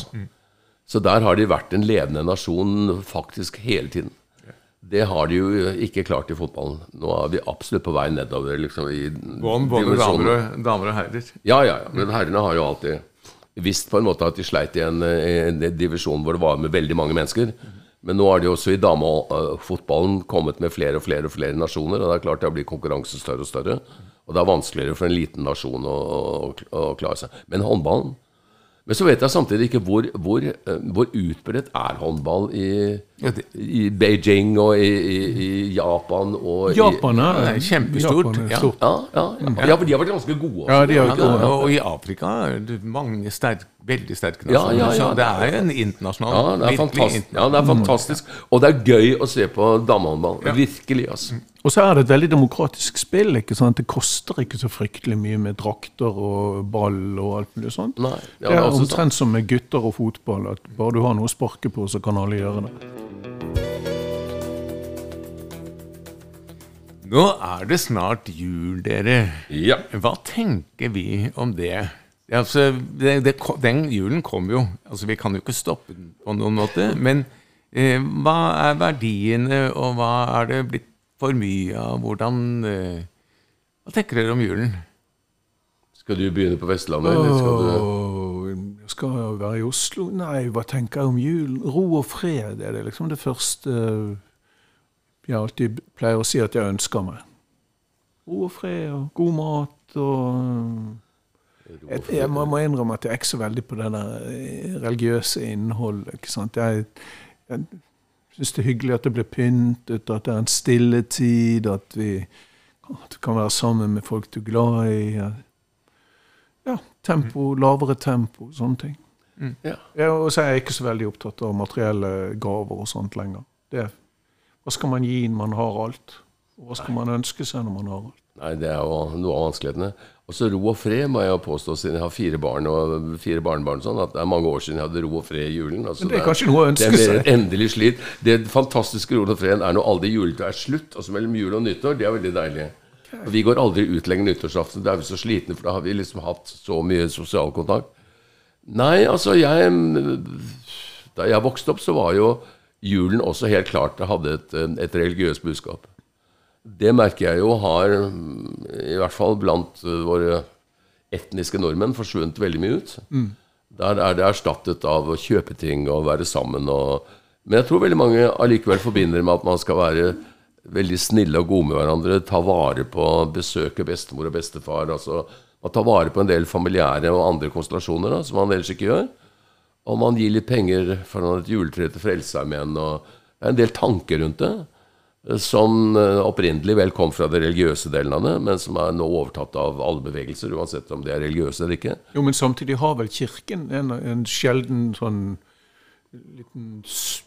Så der har de vært en ledende nasjon faktisk hele tiden. Det har de jo ikke klart i fotballen. Nå er vi absolutt på vei nedover, liksom, i Både, både dimensjonen. damer, og, damer og herrer. Ja, ja, ja. Men herrene har jo alltid visst på en måte at de sleit i en, i en divisjon hvor det var med veldig mange mennesker. Men nå har de også i damefotballen kommet med flere og flere og flere nasjoner, og det er klart det blir konkurransen større og større. Og det er vanskeligere for en liten nasjon å, å, å klare seg. Men håndballen. Men så vet jeg samtidig ikke hvor, hvor, hvor utbredt er håndball i, Ja, det- i Beijing og i, i, i Japan og Japan i, er, Det er kjempestort, Japan er ja. stort. ja, ja, ja. ja, for de har vært ganske gode også. Ja, de har Ja, vært da, gode. og i Afrika er det mange sterk, veldig sterke Ja, nasjoner. ja, ja. Så det er jo en internasjonal Ja, det er virkelig fantastisk. internasjonal- Ja, det er fantastisk. Og det er gøy å se på damehåndball. Virkelig, altså. Og så er det et veldig demokratisk spill. Ikke sant? Det koster ikke så fryktelig mye med drakter og ball og alt mulig sånt. Nei, ja, det er også omtrent som med gutter og fotball. At bare du har noe å sparke på, så kan alle gjøre det. Nå er det snart jul, dere. Ja. Hva tenker vi om det? Altså, det, det ko- den julen kom jo. Altså, vi kan jo ikke stoppe den på noen måte. Men eh, hva er verdiene, og hva er det blitt for mye av? Hvordan eh, Hva tenker dere om julen? Skal du begynne på Vestlandet, eller skal du Åh, jeg skal jeg være i Oslo? Nei, hva tenker jeg om julen? Ro og fred er det liksom det første jeg alltid pleier å si at jeg ønsker meg. Ro og fred og god mat og jeg, jeg må, må innrømme at jeg er ikke så veldig på det der religiøse innholdet. Ikke sant? Jeg, jeg synes det er hyggelig at det blir pyntet, at det er en stille tid, at vi at du kan være sammen med folk du er glad i. Ja, tempo, lavere tempo, sånne ting. Mm. Ja. Ja, og så er jeg ikke så veldig opptatt av materielle gaver og sånt lenger. Det, hva skal man gi når man har alt? Og hva skal man ønske seg når man har alt? Nei, det er jo noe av vanskelighetene. Og så ro og fred må jeg jo påstå, siden jeg har fire barn og fire barnebarn, sånn, at det er mange år siden jeg hadde ro og fred i julen. Altså, Men det er kanskje noe å ønske seg. Det er mer endelig slitt. Det fantastiske ro og fred er når alle juletøy er slutt, altså mellom jul og nyttår, det er veldig deilig. Okay. Og vi går aldri ut lenger nyttårsaften, da er vi så slitne, for da har vi liksom hatt så mye sosial kontakt. Nei, altså jeg, da jeg vokste opp så var jo julen også helt klart, det hadde et, et religiøst budskap. Det merker jeg jo har, i hvert fall blant våre etniske nordmenn, forsvunnet veldig mye ut. Mm. Der er det erstattet av å kjøpe ting og være sammen. Og, men jeg tror veldig mange allikevel forbinder med at man skal være veldig snille og gode med hverandre, ta vare på besøke bestemor og bestefar, altså man tar vare på en del familiære og andre konstellasjoner da, som man ellers ikke gjør. Og man gir litt penger for et juletre til Frelsesarmeen, og det er en del tanker rundt det, som opprinnelig vel kom fra det religiøse delen av det, men som er nå overtatt av alle bevegelser, uansett om det er religiøse eller ikke. Jo, men samtidig har vel kirken en, en sjelden sånn liten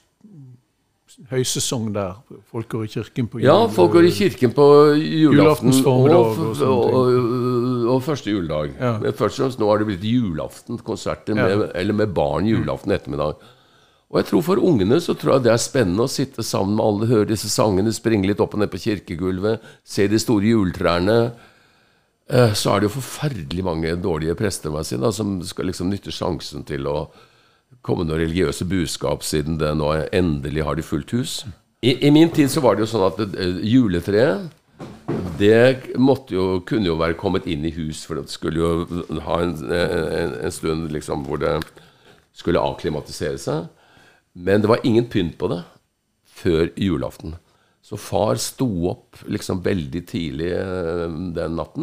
høysesong der. Folk går i kirken på jul. Ja, folk går i kirken på julaften og, og, og, og, og første juledag. Ja. Men først og fremst nå har det blitt julaftenkonserter med, ja. Eller med barn julaften ettermiddag. Og jeg tror for ungene så tror jeg det er spennende å sitte sammen med alle, høre disse sangene, springe litt opp og ned på kirkegulvet, se de store juletrærne. Så er det jo forferdelig mange dårlige prester med seg da, som skal liksom nytte sjansen til å komme noe religiøse budskap, siden det nå endelig har de fullt hus. I, i min tid så var det jo sånn at det, juletreet, det måtte jo, kunne jo være kommet inn i hus, for det skulle jo ha en, en, en stund liksom, hvor det skulle akklimatisere seg. Men det var ingen pynt på det før julaften. Så far sto opp liksom veldig tidlig den natten,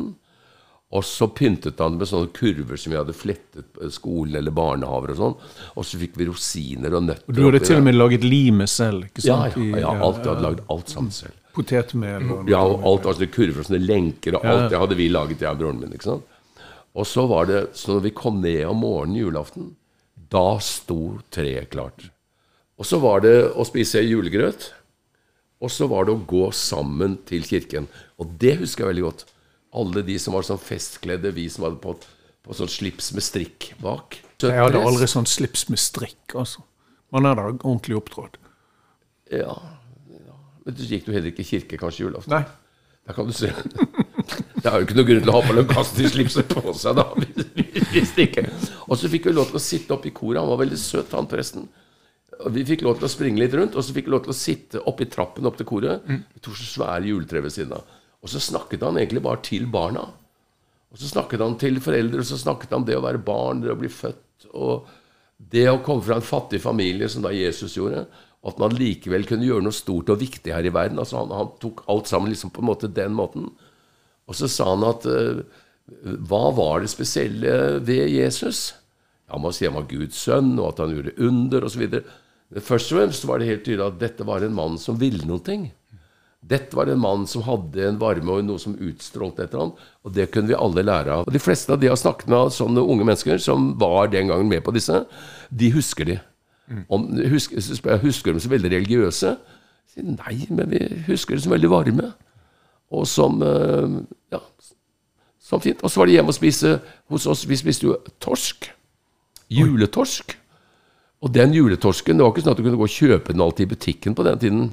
og så pyntet han med sånne kurver som vi hadde flettet på skolen eller barnehaver og sånn, og så fikk vi rosiner og nøtter. Og du hadde til og med laget limet selv, ikke sant? Ja, ja, ja alt, jeg hadde laget alt sammen selv. Potetmel. Og ja, og alt var sånne kurver, sånne lenker, og alt det hadde vi laget, jeg og broren min, ikke sant? Og så var det, så når vi kom ned om morgenen julaften, da sto treet klart. Og så var det å spise julegrøt, og så var det å gå sammen til kirken. Og det husker jeg veldig godt. Alle de som var sånn festkledde, vi som hadde på, på sånn slips med strikk bak. Jeg hadde aldri sånn slips med strikk, altså. Man er da ordentlig opptrådt. Ja, ja, men du gikk du heller ikke i kirke kanskje julaften? Nei. Der kan du se. Det er jo ikke noe grunn til å ha på lønnkast i slipset på seg da, hvis det ikke. Og så fikk vi lov til å sitte opp i koret, han var veldig søt, han presten. Og vi fikk lov til å springe litt rundt, og så fikk vi lov til å sitte opp i trappen opp til koret. Vi tok så svære juletre ved siden av. Og så snakket han egentlig bare til barna. Og så snakket han til foreldre, og så snakket han om det å være barn, det å bli født, og det å komme fra en fattig familie, som da Jesus gjorde, og at man likevel kunne gjøre noe stort og viktig her i verden. Altså han, han tok alt sammen liksom på en måte den måten. Og så sa han at, uh, hva var det spesielle ved Jesus? Ja, man sier han var Guds sønn, og at han gjorde under, og så videre. Men først og fremst var det helt tydelig at dette var en mann som ville noen ting. Dette var en mann som hadde en varme og noe som utstrålte etter ham, og det kunne vi alle lære av. Og de fleste av de har snakket med sånne unge mennesker som var den gangen med på disse, de husker de. Om, husker, husker de som veldig religiøse? Sier, nei, men vi husker de som veldig varme. Og som, ja, som fint. Og så var det hjemme å spise hos oss, vi spiste jo torsk. Juletorsk. Og den juletorsken, det var ikke sånn at du kunne gå og kjøpe den alltid i butikken på den tiden.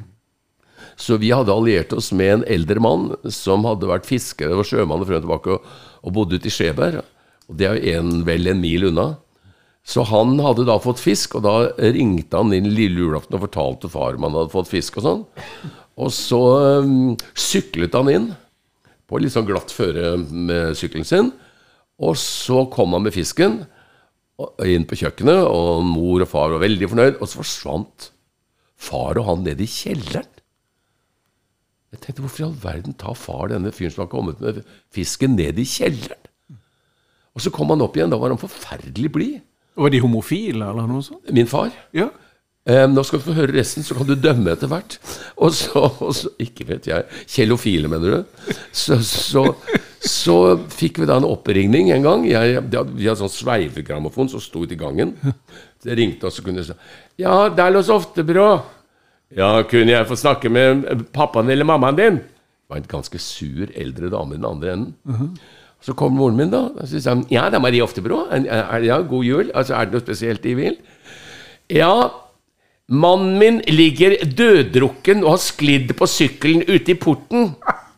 Så vi hadde alliert oss med en eldre mann som hadde vært fisker og sjømann frem og tilbake og, og bodde ute i Skjeberg. Og det er jo en, vel en mil unna. Så han hadde da fått fisk, og da ringte han inn lille julaften og fortalte far om han hadde fått fisk og sånn. Og så um, syklet han inn på litt sånn glatt føre med syklen sin, og så kom han med fisken inn på kjøkkenet, og mor og far var veldig fornøyd, og så forsvant far og han ned i kjelleren. Jeg tenkte, hvorfor i all verden tar far denne fyren som har kommet med fisken ned i kjelleren? Og så kom han opp igjen, da var han forferdelig blid. Var de homofile eller noe sånt? Min far? Ja. Eh, nå skal du få høre resten, så kan du dømme etter hvert. Og så, og så ikke vet jeg, Kjellofile, mener du? Så, så, så fikk vi da en oppringning en gang. Jeg, vi hadde sånn sveivegrammofon som stod i gangen. Det ringte oss og kunne si, ja, der lå Softebrå. Ja, kunne jeg få snakke med pappaen eller mammaen din? Det var en ganske sur eldre dame i den andre enden. Uh-huh. Så kom moren min da, og så sa han, ja, det er Marie Oftebro. Ja, god jul. Altså, er det noe spesielt de vil? Ja, mannen min ligger døddrukken og har sklidd på sykkelen ute i porten.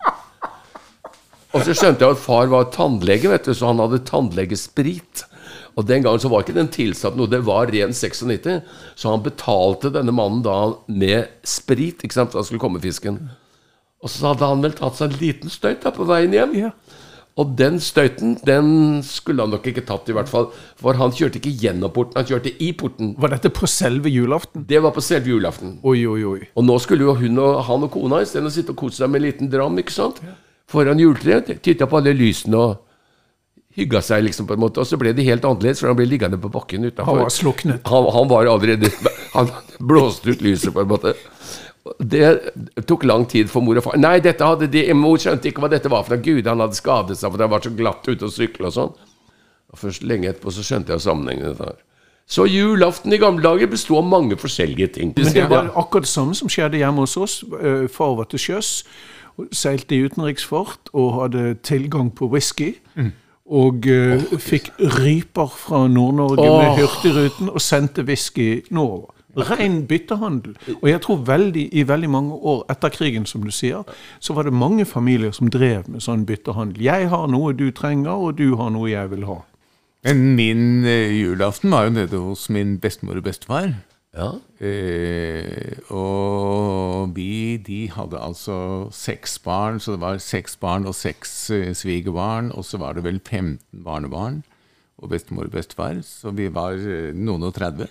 Og så skjønte jeg at far var tannlege, vet du, så han hadde tannlegesprit. Og den gangen så var ikke den tilsatt noe, det var ren nittiseks. Så han betalte denne mannen da med sprit, ikke sant, for han skulle komme fisken. Og så hadde han vel tatt seg en liten støyt da på veien hjem. Ja. Og den støyten, den skulle han nok ikke tatt i hvert fall, for han kjørte ikke gjennom porten, han kjørte i porten. Var dette på selve julaften? Det var på selve julaften. Oi, oi, oi. Og nå skulle jo hun og han og kona i stedet sitte og kose seg med en liten dram, ikke sant? Ja. Foran juletreet, tittet på alle lysene og hygga seg liksom på en måte, og så ble det helt annerledes, for han ble liggende på bakken utenfor. Han var sluknet. Han, han var allerede, han blåste ut lyset på en måte. Det tok lang tid for mor og far. Nei, dette hadde de, mor skjønte ikke hva dette var for noe. Gud, han hadde skadet seg, for det var så glatt ute å sykle og sånn. Og først lenge etterpå så skjønte jeg sammenhengen dette her. Så julaften i gamle dager bestod av mange forskjellige ting. Men det var akkurat det samme som skjedde hjemme hos oss. Far var til sjøs, seilte i utenriksfart og hadde tilgang på whisky. Mm. Og uh, oh, fikk ryper fra Nord-Norge oh. med hurtigruten og sendte whisky nordover. Ren byttehandel. Og jeg tror veldig, i veldig mange år etter krigen, som du sier, så var det mange familier som drev med sånn byttehandel. Jeg har noe du trenger, og du har noe jeg vil ha. Men min uh, julaften var jo nede hos min bestemor og bestefar. Ja. Eh, og vi, de hadde altså seks barn, så det var seks barn og seks uh, svigerbarn, og så var det vel femten barnebarn og bestemor og bestefar, så vi var uh, noen og tredve.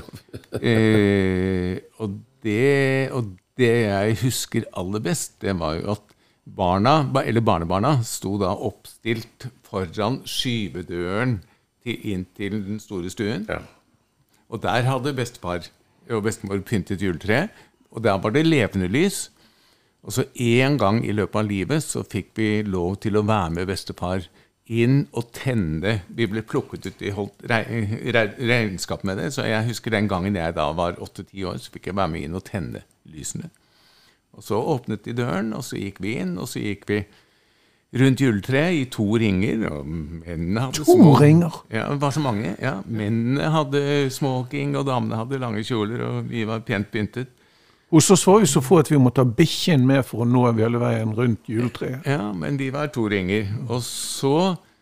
eh, og, det, og det jeg husker aller best, det var jo at barna, eller barnebarna, sto da oppstilt foran skyvedøren til, inn til den store stuen. Ja. Og der hadde bestefar og bestemor pyntet juletre, og der var det levende lys. Og så en gang i løpet av livet så fikk vi lov til å være med bestefar inn og tenne. Vi ble plukket ut, de holdt regnskap med det, så jeg husker den gangen jeg da var åtte-ti år, så fikk jeg være med inn og tenne lysene. Og så åpnet de døren, og så gikk vi inn, og så gikk vi rundt juletreet i to ringer, og mennene hadde to små, ringer? Ja, det var så mange, ja. Mennene hadde smoking, og damene hadde lange kjoler, og vi var pent pyntet. Og så var vi så få at vi måtte ha bikkjen med for å nå hele veien rundt juletreet. Ja, men de var to ringer. Og så,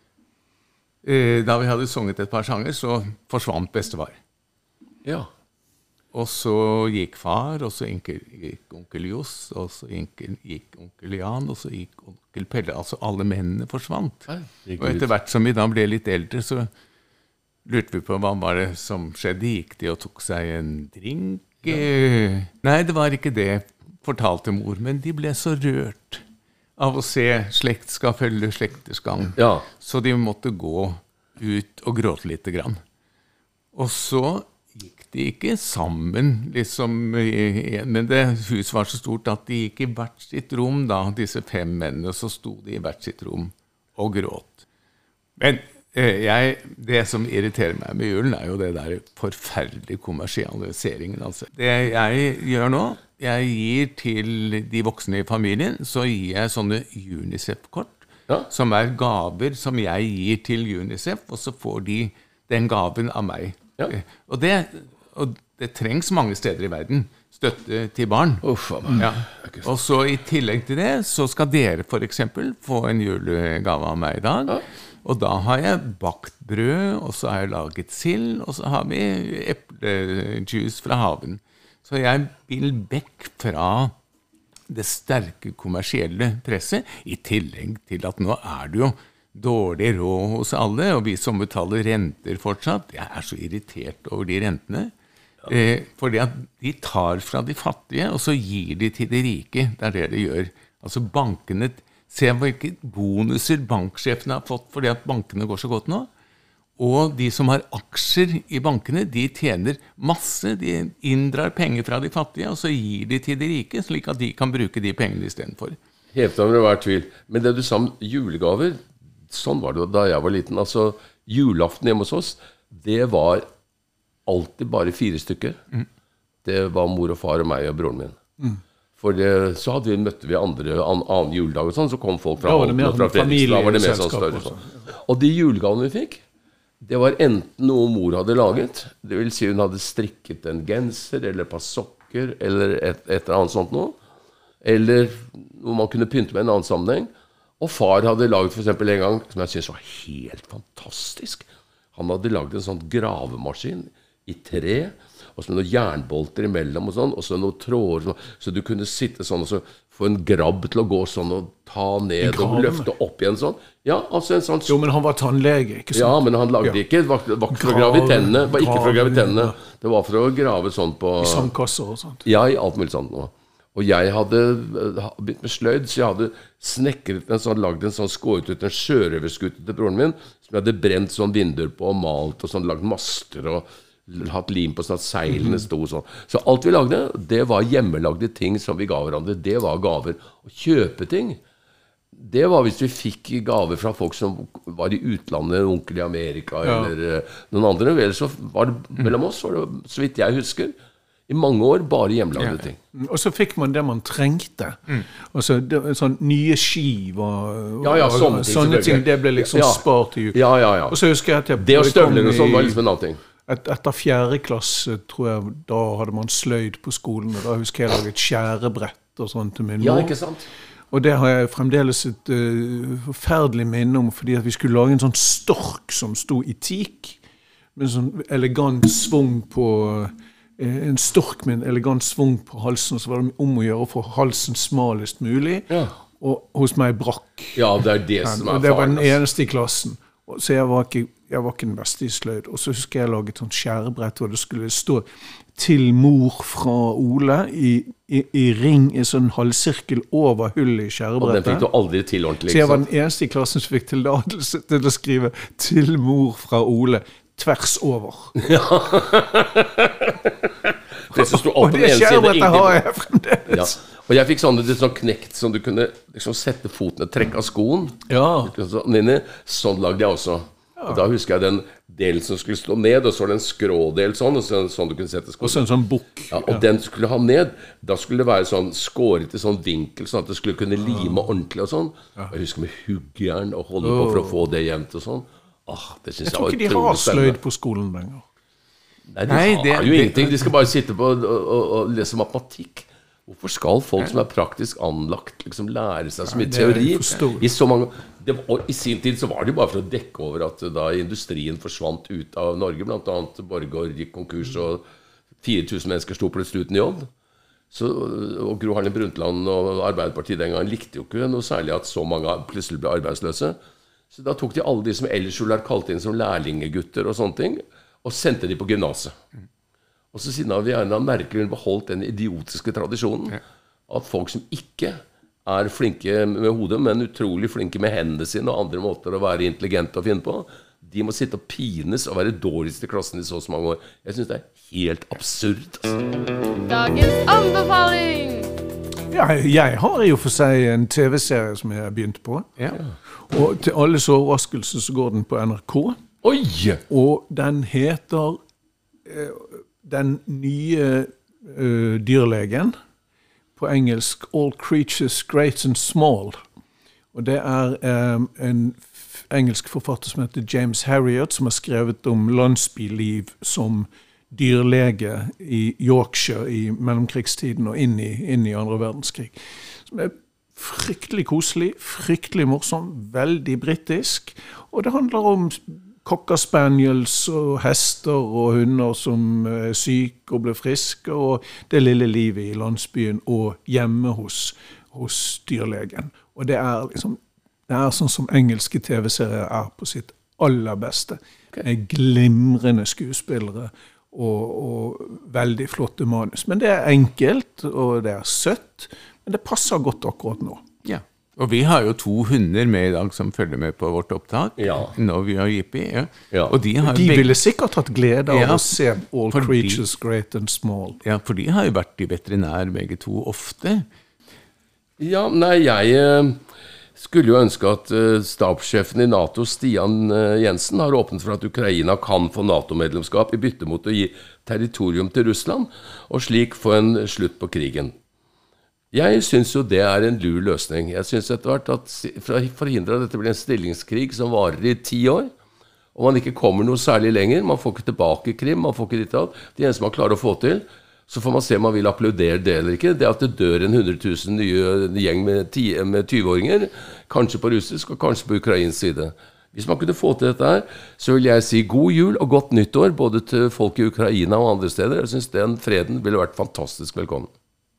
eh, da vi hadde sunget et par sanger, så forsvant bestefar. Ja. Og så gikk far, og så gikk, gikk onkel Jos, og så gikk, gikk onkel Jan, og så gikk onkel Pelle. Altså alle mennene forsvant. Og etter hvert som vi da ble litt eldre, så lurte vi på hva var det som skjedde. Gikk de og tok seg en drink? Ja. Nei, det var ikke det, fortalte mor, men de ble så rørt av å se slekt skal følge slekters gang. Ja. Så de måtte gå ut og gråte litt grann. Og så gikk de ikke sammen, liksom, men det huset var så stort at de gikk i hvert sitt rom da, disse fem mennene, så sto de i hvert sitt rom og gråt. Men jeg, det som irriterer meg med julen er jo det der forferdelige kommersialiseringen. Altså. Det jeg gjør nå, jeg gir til de voksne i familien, så gir jeg sånne UNICEF-kort, ja. Som er gaver som jeg gir til UNICEF, og så får de den gaven av meg. Ja. Og, det, og det trengs mange steder i verden, støtte til barn. Uff, ja. Og så i tillegg til det, så skal dere for eksempel få en julegave av meg i dag. Ja. Og da har jeg bakt brød, og så har jeg laget sild, og så har vi eplejuice fra haven. Så jeg vil vekk fra det sterke kommersielle presset, i tillegg til at nå er det jo dårlig råd hos alle, og vi som betaler renter fortsatt, jeg er så irritert over de rentene, ja. eh, fordi at de tar fra de fattige, og så gir de til de rike, det er det de gjør. Altså bankene, se hvilke bonuser banksjefene har fått fordi at bankene går så godt nå. Og de som har aksjer i bankene, de tjener masse, de inndrar penger fra de fattige, og så gir de til de rike, slik at de kan bruke de pengene i stedet for. Helt over hver tvil. Men det du sa om julegaver, sånn var det jo da jeg var liten. Altså, julaften hjemme hos oss, det var alltid bare fire stykker. Mm. Det var mor og far og meg og broren min. Mm. For det, så hadde vi, møtte vi andre, an, annen juledag og sånn, så kom folk fra Halden og fra Fredrikstad, da var det mer sånn større. Sånn. Og de julegavene vi fikk, det var enten noe mor hadde laget, det vil si hun hadde strikket en genser, eller et par sokker, eller et, et eller annet sånt noe, eller noe man kunne pynte med en annen sammenheng. Og far hadde laget for eksempel en gang, som jeg synes var helt fantastisk, han hadde laget en sånn gravemaskin i tre, og så med noen jernbolter imellom og sånn, og så noen tråder, så du kunne sitte sånn og så få en grabb til å gå sånn og ta ned og løfte opp igjen sånn. Ja, altså en sånn... Jo, men han var tannlege, ikke sant? Ja, men han lagde ja. ikke, det var, var ikke for å grave i tennene, det var ikke for å grave i tennene, det var for å grave sånn på... I sandkasser og sånt. Ja, i alt mulig sånt noe. Og jeg hadde begynt med sløyd, så jeg hadde snekret en sånn, lagd en sånn, skåret ut en sjørøverskutte til broren min, som jeg hadde brent sånn vinduer på og malt og sånn, lagd master og hatt lim på sånn at seilene stod sånn. Så alt vi lagde, det var hjemmelagde ting som vi ga hverandre. Det var gaver. Å kjøpe ting, det var hvis vi fikk gaver fra folk som var i utlandet, onkel i Amerika ja. eller uh, noen andre. Vel, så var det mellom oss, var det, så vidt jeg husker, i mange år bare hjemmelagde ja. ting. Og så fikk man det man trengte. Mm. Altså, det, sånn nye ski var... Ja, ja, sånne ting. Sånne ting, det ble liksom ja. spart i uken. Ja, ja, ja. Og så husker jeg at jeg... Det og støvler og sånn var liksom en annen ting. Et, etter fjerde klasse, tror jeg, da hadde man sløyd på skolen, og da husker jeg laget skjærebrett og sånt til min mor. Ja, ikke sant? Og det har jeg fremdeles et uh, forferdelig minne om, fordi at vi skulle lage en sånn stork som stod i teak, med en sånn elegant svung på, uh, en stork med en elegant svung på halsen, og så var det om å gjøre å få halsen smalest mulig, ja. og hos meg brakk. Ja, det er det som er faren. Det var den eneste i klassen. Så jeg var ikke, jeg var ikke den beste i sløyd. Og så husker jeg laget sånn skjærebrett, hvor det skulle stå til mor fra Ole i, i, i ring, i sånn halvsirkel over hullet i skjærebrettet. Og den fikk du aldri til ordentlig. Så jeg var den eneste i klassen som fikk tillatelse til å skrive til mor fra Ole tvers over. Ja. Det som stod og det skjærebrettet har jeg fremdeles. Ja. Og jeg fikk sånne, sånn knekt som du kunne liksom sette foten og trekke av skoen. Ja. Sånn lagde jeg også. Ja. Og da husker jeg den delen som skulle stå ned, og så var det en skrådel sånn, og så, sånn du kunne sette skoen. Og så en sånn bukk. Ja, og ja. den skulle ha ned, da skulle det være sånn skåret i sånn vinkel, sånn at det skulle kunne lime ordentlig og sånn. Ja. Og jeg husker med huggjern og holde på for å få det jevnt og sånn. Ah, det synes jeg, jeg tror ikke de har sløyd på skolen lenger. Nei, de Nei, har det, jo det, ingenting. De skal bare sitte på og, og, og lese matematikk. Hvorfor skal folk som er praktisk anlagt liksom lære seg så mye teori? I, så mange, det var, I sin tid så var det jo bare for å dekke over at da industrien forsvant ut av Norge, blant annet Borregaard gikk konkurs og fire tusen mennesker sto plutselig uten jobb. Så, og Gro Harlem Brundtland og Arbeiderpartiet den gangen likte jo ikke noe særlig at så mange plutselig ble arbeidsløse. Så da tok de alle de som ellers skulle ha kalt inn som lærlingegutter og sånne ting, og sendte de på gymnaset. Og så siden har vi gjerne merkelig beholdt den idiotiske tradisjonen ja. at folk som ikke er flinke med hodet, men utrolig flinke med hendene sine og andre måter å være intelligente og finne på, de må sitte og pines og være dårligst i klassen i så mange år. Jeg synes det er helt absurd. Dagens anbefaling! Ja, jeg har jo for seg en tv-serie som jeg har begynt på. Ja. Og til alles overraskelse så går den på N R K. Oi! Og den heter... Eh, den nye uh, dyrlegen, på engelsk All Creatures Great and Small. Og det er um, en f- engelsk forfatter som heter James Herriot, som har skrevet om landsbyliv som dyrlege i Yorkshire i mellomkrigstiden og inn i, inn i andre verdenskrig. Som er fryktelig koselig, fryktelig morsom, veldig britisk, og det handler om cocker spaniels og hester og hunder som er syke og blir friske, og det lille livet i landsbyen og hjemme hos, hos dyrlegen. Og det er liksom, det er sånn som engelske tv-serier er på sitt aller beste. Okay. Glimrende skuespillere og, og veldig flotte manus. Men det er enkelt, og det er søtt, men det passer godt akkurat nå. Ja. Og vi har jo to hunder med i dag som følger med på vårt opptak. Ja. Novi og Yippie. Ja. Ja. Og de, har De begge, ville sikkert hatt glede av Ja, å se All fordi- Creatures Great and Small. ja, for de har jo vært i veterinær begge to ofte. Ja, nei, jeg eh, skulle jo ønske at eh, stabssjefen i NATO, Stian eh, Jensen, har åpnet for at Ukraina kan få NATO-medlemskap i bytte mot å gi territorium til Russland, og slik få en slutt på krigen. Jeg synes jo det er en lur løsning. Jeg synes etter hvert at for å forhindre at dette blir en stillingskrig som varer i ti år, og man ikke kommer noe særlig lenger, man får ikke tilbake Krim, man får ikke ditt alt, det eneste man klarer å få til, så får man se om man vil applaudere det eller ikke. Det at det dør en hundre tusen nye gjeng med, ti, med tyve-åringer, kanskje på russisk og kanskje på ukrainsk side. Hvis man kunne få til dette her, så vil jeg si god jul og godt nyttår, både til folk i Ukraina og andre steder. Jeg synes den freden ville vært fantastisk velkommen.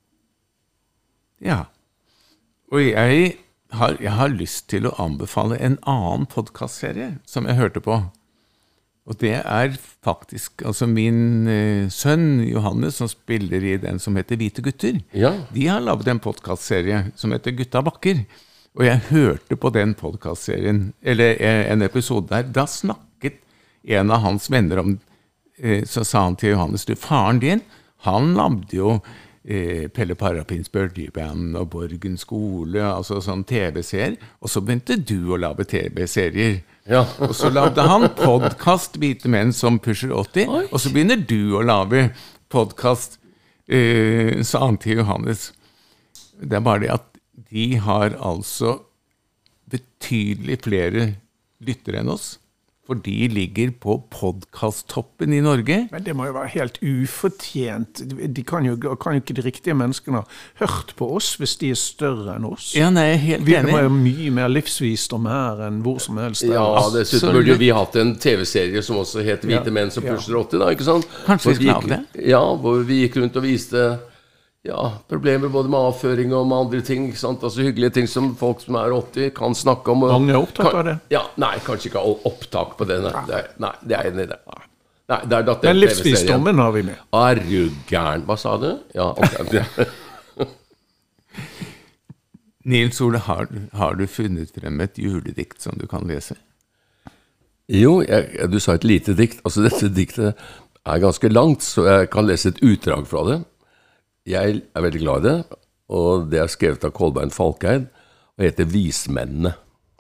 Ja. Og jeg har, jeg har lyst til å anbefale en annen podcastserie som jeg hørte på. Og det er faktisk altså min eh, sønn Johannes, som spiller i den som heter Hvite gutter. Ja. De har lavet en podcastserie som heter Gutta bakker. Og jeg hørte på den podcastserien, eller eh, en episode der, da snakket en av hans venner om, eh, så sa han til Johannes, du, faren din, han lagde jo eh, Pelle Parapins Birdie-band og Borgen skole, altså sånn tv-serier, og så begynte du å lage tv-serier. Ja. Og så lagde han podcast Hvite menn som pusher åtti, Oi. og så begynner du å lage podcast, eh, sa han til Johannes. Det er bare det at de har altså betydelig flere lyttere enn oss, for de ligger på podcasttoppen i Norge. Men det må jo være helt ufortjent. De kan jo, kan jo ikke de riktige menneskene ha hørt på oss hvis de er større enn oss. Ja, nei, jeg er helt Vi enig. har jo mye mer livsvisdom her enn hvor som helst. Ja, ellers. dessuten burde jo vi hatt en tv-serie som også het Hvite Ja. menn som Ja. pusher åtti, da, ikke sant? Kanskje vi Hvor skal gikk- lage det? Ja, hvor vi gikk rundt og viste ja, problemer både med avføring og med andre ting, ikke sant? Altså hyggelige ting som folk som er åtti kan snakke om. og- Mange er opptatt kan, av det. Ja, nei, kanskje ikke all opptak på det, nei. Det er, nei, det er jeg enig i det. Nei, det er datt Men den TV-serien. livsvisdommen har vi med. Er du gæren? Hva sa du? Ja, ok. Nils Ole, har, har du funnet frem et juledikt som du kan lese? Jo, jeg, du sa et lite dikt. Altså, dette diktet er ganske langt, så jeg kan lese et utdrag fra det. Jeg er veldig glad i det, og det er skrevet av Kolbein Falkeid, og heter Vismennene.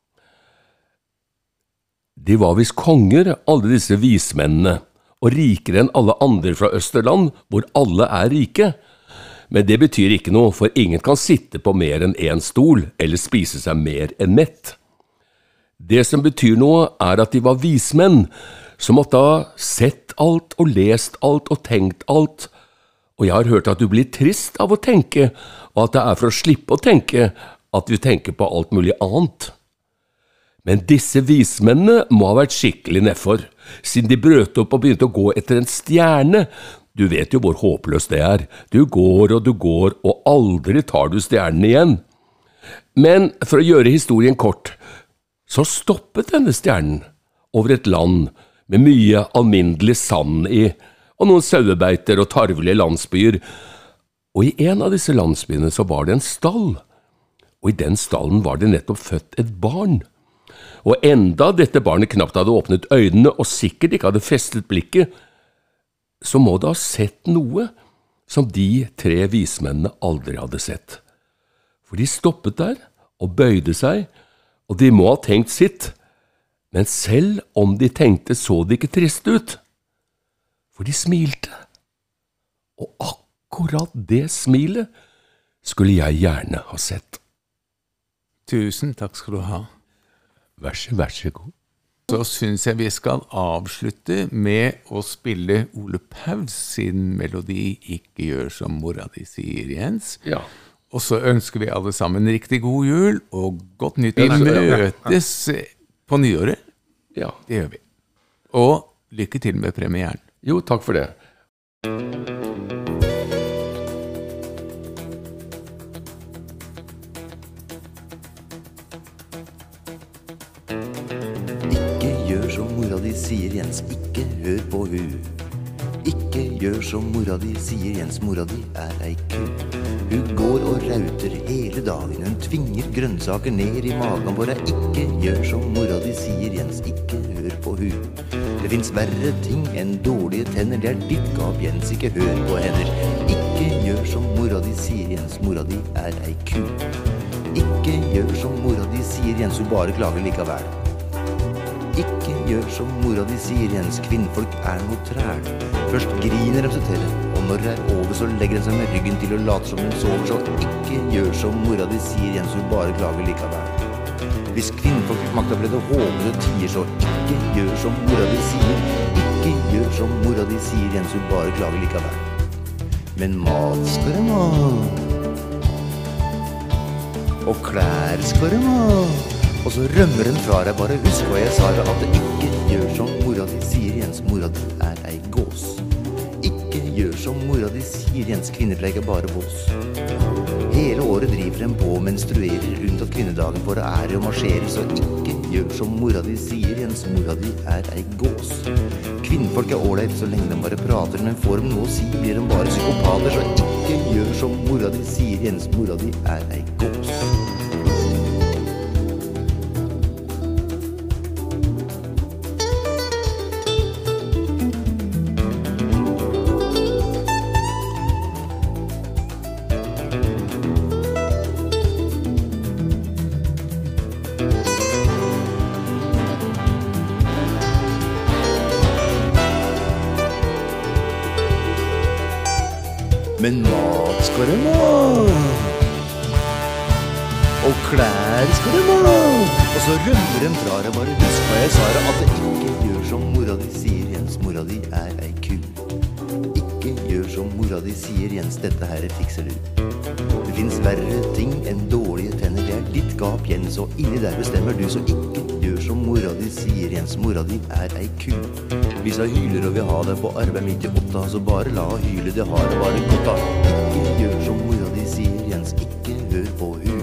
De var visst konger, alle disse vismennene, og rikere enn alle andre fra Østerland, hvor alle er rike. Men det betyr ikke noe, for ingen kan sitte på mer enn én stol, eller spise seg mer enn mett. Det som betyr noe, er at de var vismenn, som måtte ha sett alt og lest alt og tenkt alt. Og jeg har hørt at du blir trist av å tenke, og at det er for å slippe å tenke at du tenker på alt mulig annet. Men disse vismennene må ha vært skikkelig nedfor, siden de brøt opp og begynte å gå etter en stjerne. Du vet jo hvor håpløst det er. Du går og du går, og aldri tar du stjernen igjen. Men for å gjøre historien kort, så stoppet denne stjernen over et land med mye alminnelig sand i, og noen sauebeiter og tarvelige landsbyer. Og i en av disse landsbyene så var det en stall, og i den stallen var det nettopp født et barn. Og enda dette barnet knapt hadde åpnet øynene og sikkert ikke hadde festet blikket, så må det ha sett noe som de tre vismennene aldri hadde sett. For de stoppet der og bøyde seg, og de må ha tenkt sitt, men selv om de tenkte så det ikke trist ut, for de smilte. Og akkurat det smilet skulle jeg gjerne ha sett. Tusen takk skal du ha. Vær så, vær så god. Så synes jeg vi skal avslutte med å spille Ole Paus sin melodi «Ikke gjør som mora di sier, Jens». Ja. Og så ønsker vi alle sammen riktig god jul og godt nytt. Ja, Vi det er bra. møtes på nyåret. Ja. Det gjør vi. Og lykke til med premieren. Jo, takk for det. Ikke gjør som mora di sier, Jens, ikke hør på hun. Ikke gjør som mora di, sier Jens. Mora di er ei ku. Hun går og rauter hele dagen. Hun tvinger grønnsaker ned i magen på deg. Ikke gjør som mora di, sier Jens. Ikke hør på hun. Det finnes verre ting enn dårlige tenner. Det er ditt gap, Jens. Ikke hør på henne. Ikke gjør som mora di, sier Jens. Mora di er ei ku. Ikke gjør som mora di, sier Jens. Hun bare klager likevel. Ikke gjør som mora di, sier Jens. Kvinnfolk er noe træl. Først griner de seg til det, og når det er over så legger de seg med ryggen til og later som de sover. Så ikke gjør som mora di, sier Jens. Hun bare klager likevel. Hvis kvinnfolk makta ble det håpet og tier, så ikke gjør som mora di sier. Ikke gjør som mora di, sier Jens. Hun bare klager likevel. Men mat skal de ha, og klær skal de ha. Og så rømmer den fra deg. Bare husk hva jeg sa deg, at det ikke gjør som mora di, sier Jens. Mora di er ei gås. Ikke gjør som mora di, sier Jens. Kvinner leker bare bås. Hele året driver den på og menstruerer, unntatt kvinnedagen, for det er å marsjere. Så ikke gjør som mora di, sier Jens. Mora di er ei gås. Kvinnfolk er ålreit så lenge de bare prater, men får de noe å si, blir de bare psykopater. Så ikke gjør som mora di, sier Jens. Mora di er ei gås. Men mat skal de ha, og klær skal de ha. Og så rømmer de fra deg. Bare husk hva jeg sa deg, at det ikke gjør som mora di, sier Jens. Mora di er ei ku. Ikke gjør som mora di, sier Jens. Dette her fikser du. Det finnes verre ting enn dårlige tenner. Det er ditt gap, Jens, og inni der bestemmer du. Så ikke gjør som mora di, sier Jens. Mora di er ei ku. Hvis jeg hyler og vil ha deg på arbeid midt i åtta, så bare la hyle, det har det bare godt av. Ikke gjør som mora di, sier Jens. Ikke hør på hun.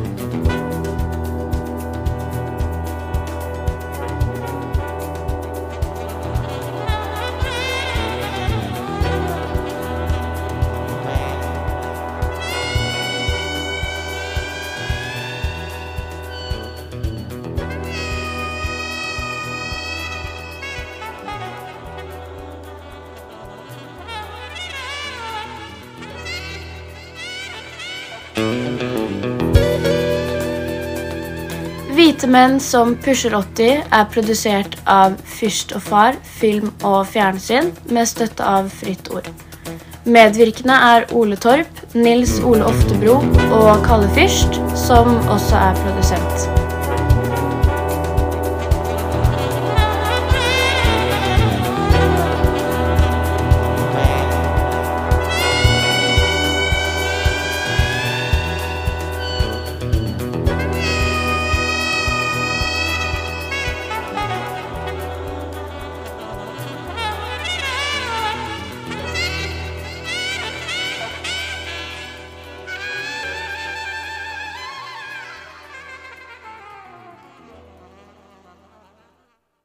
Hvite menn som pusher åtti er produsert av Fyrst og Far, film og fjernsyn, med støtte av Fritt Ord. Medvirkende er Ole Torp, Nils Ole Oftebro og Kalle Fyrst, som også er produsent.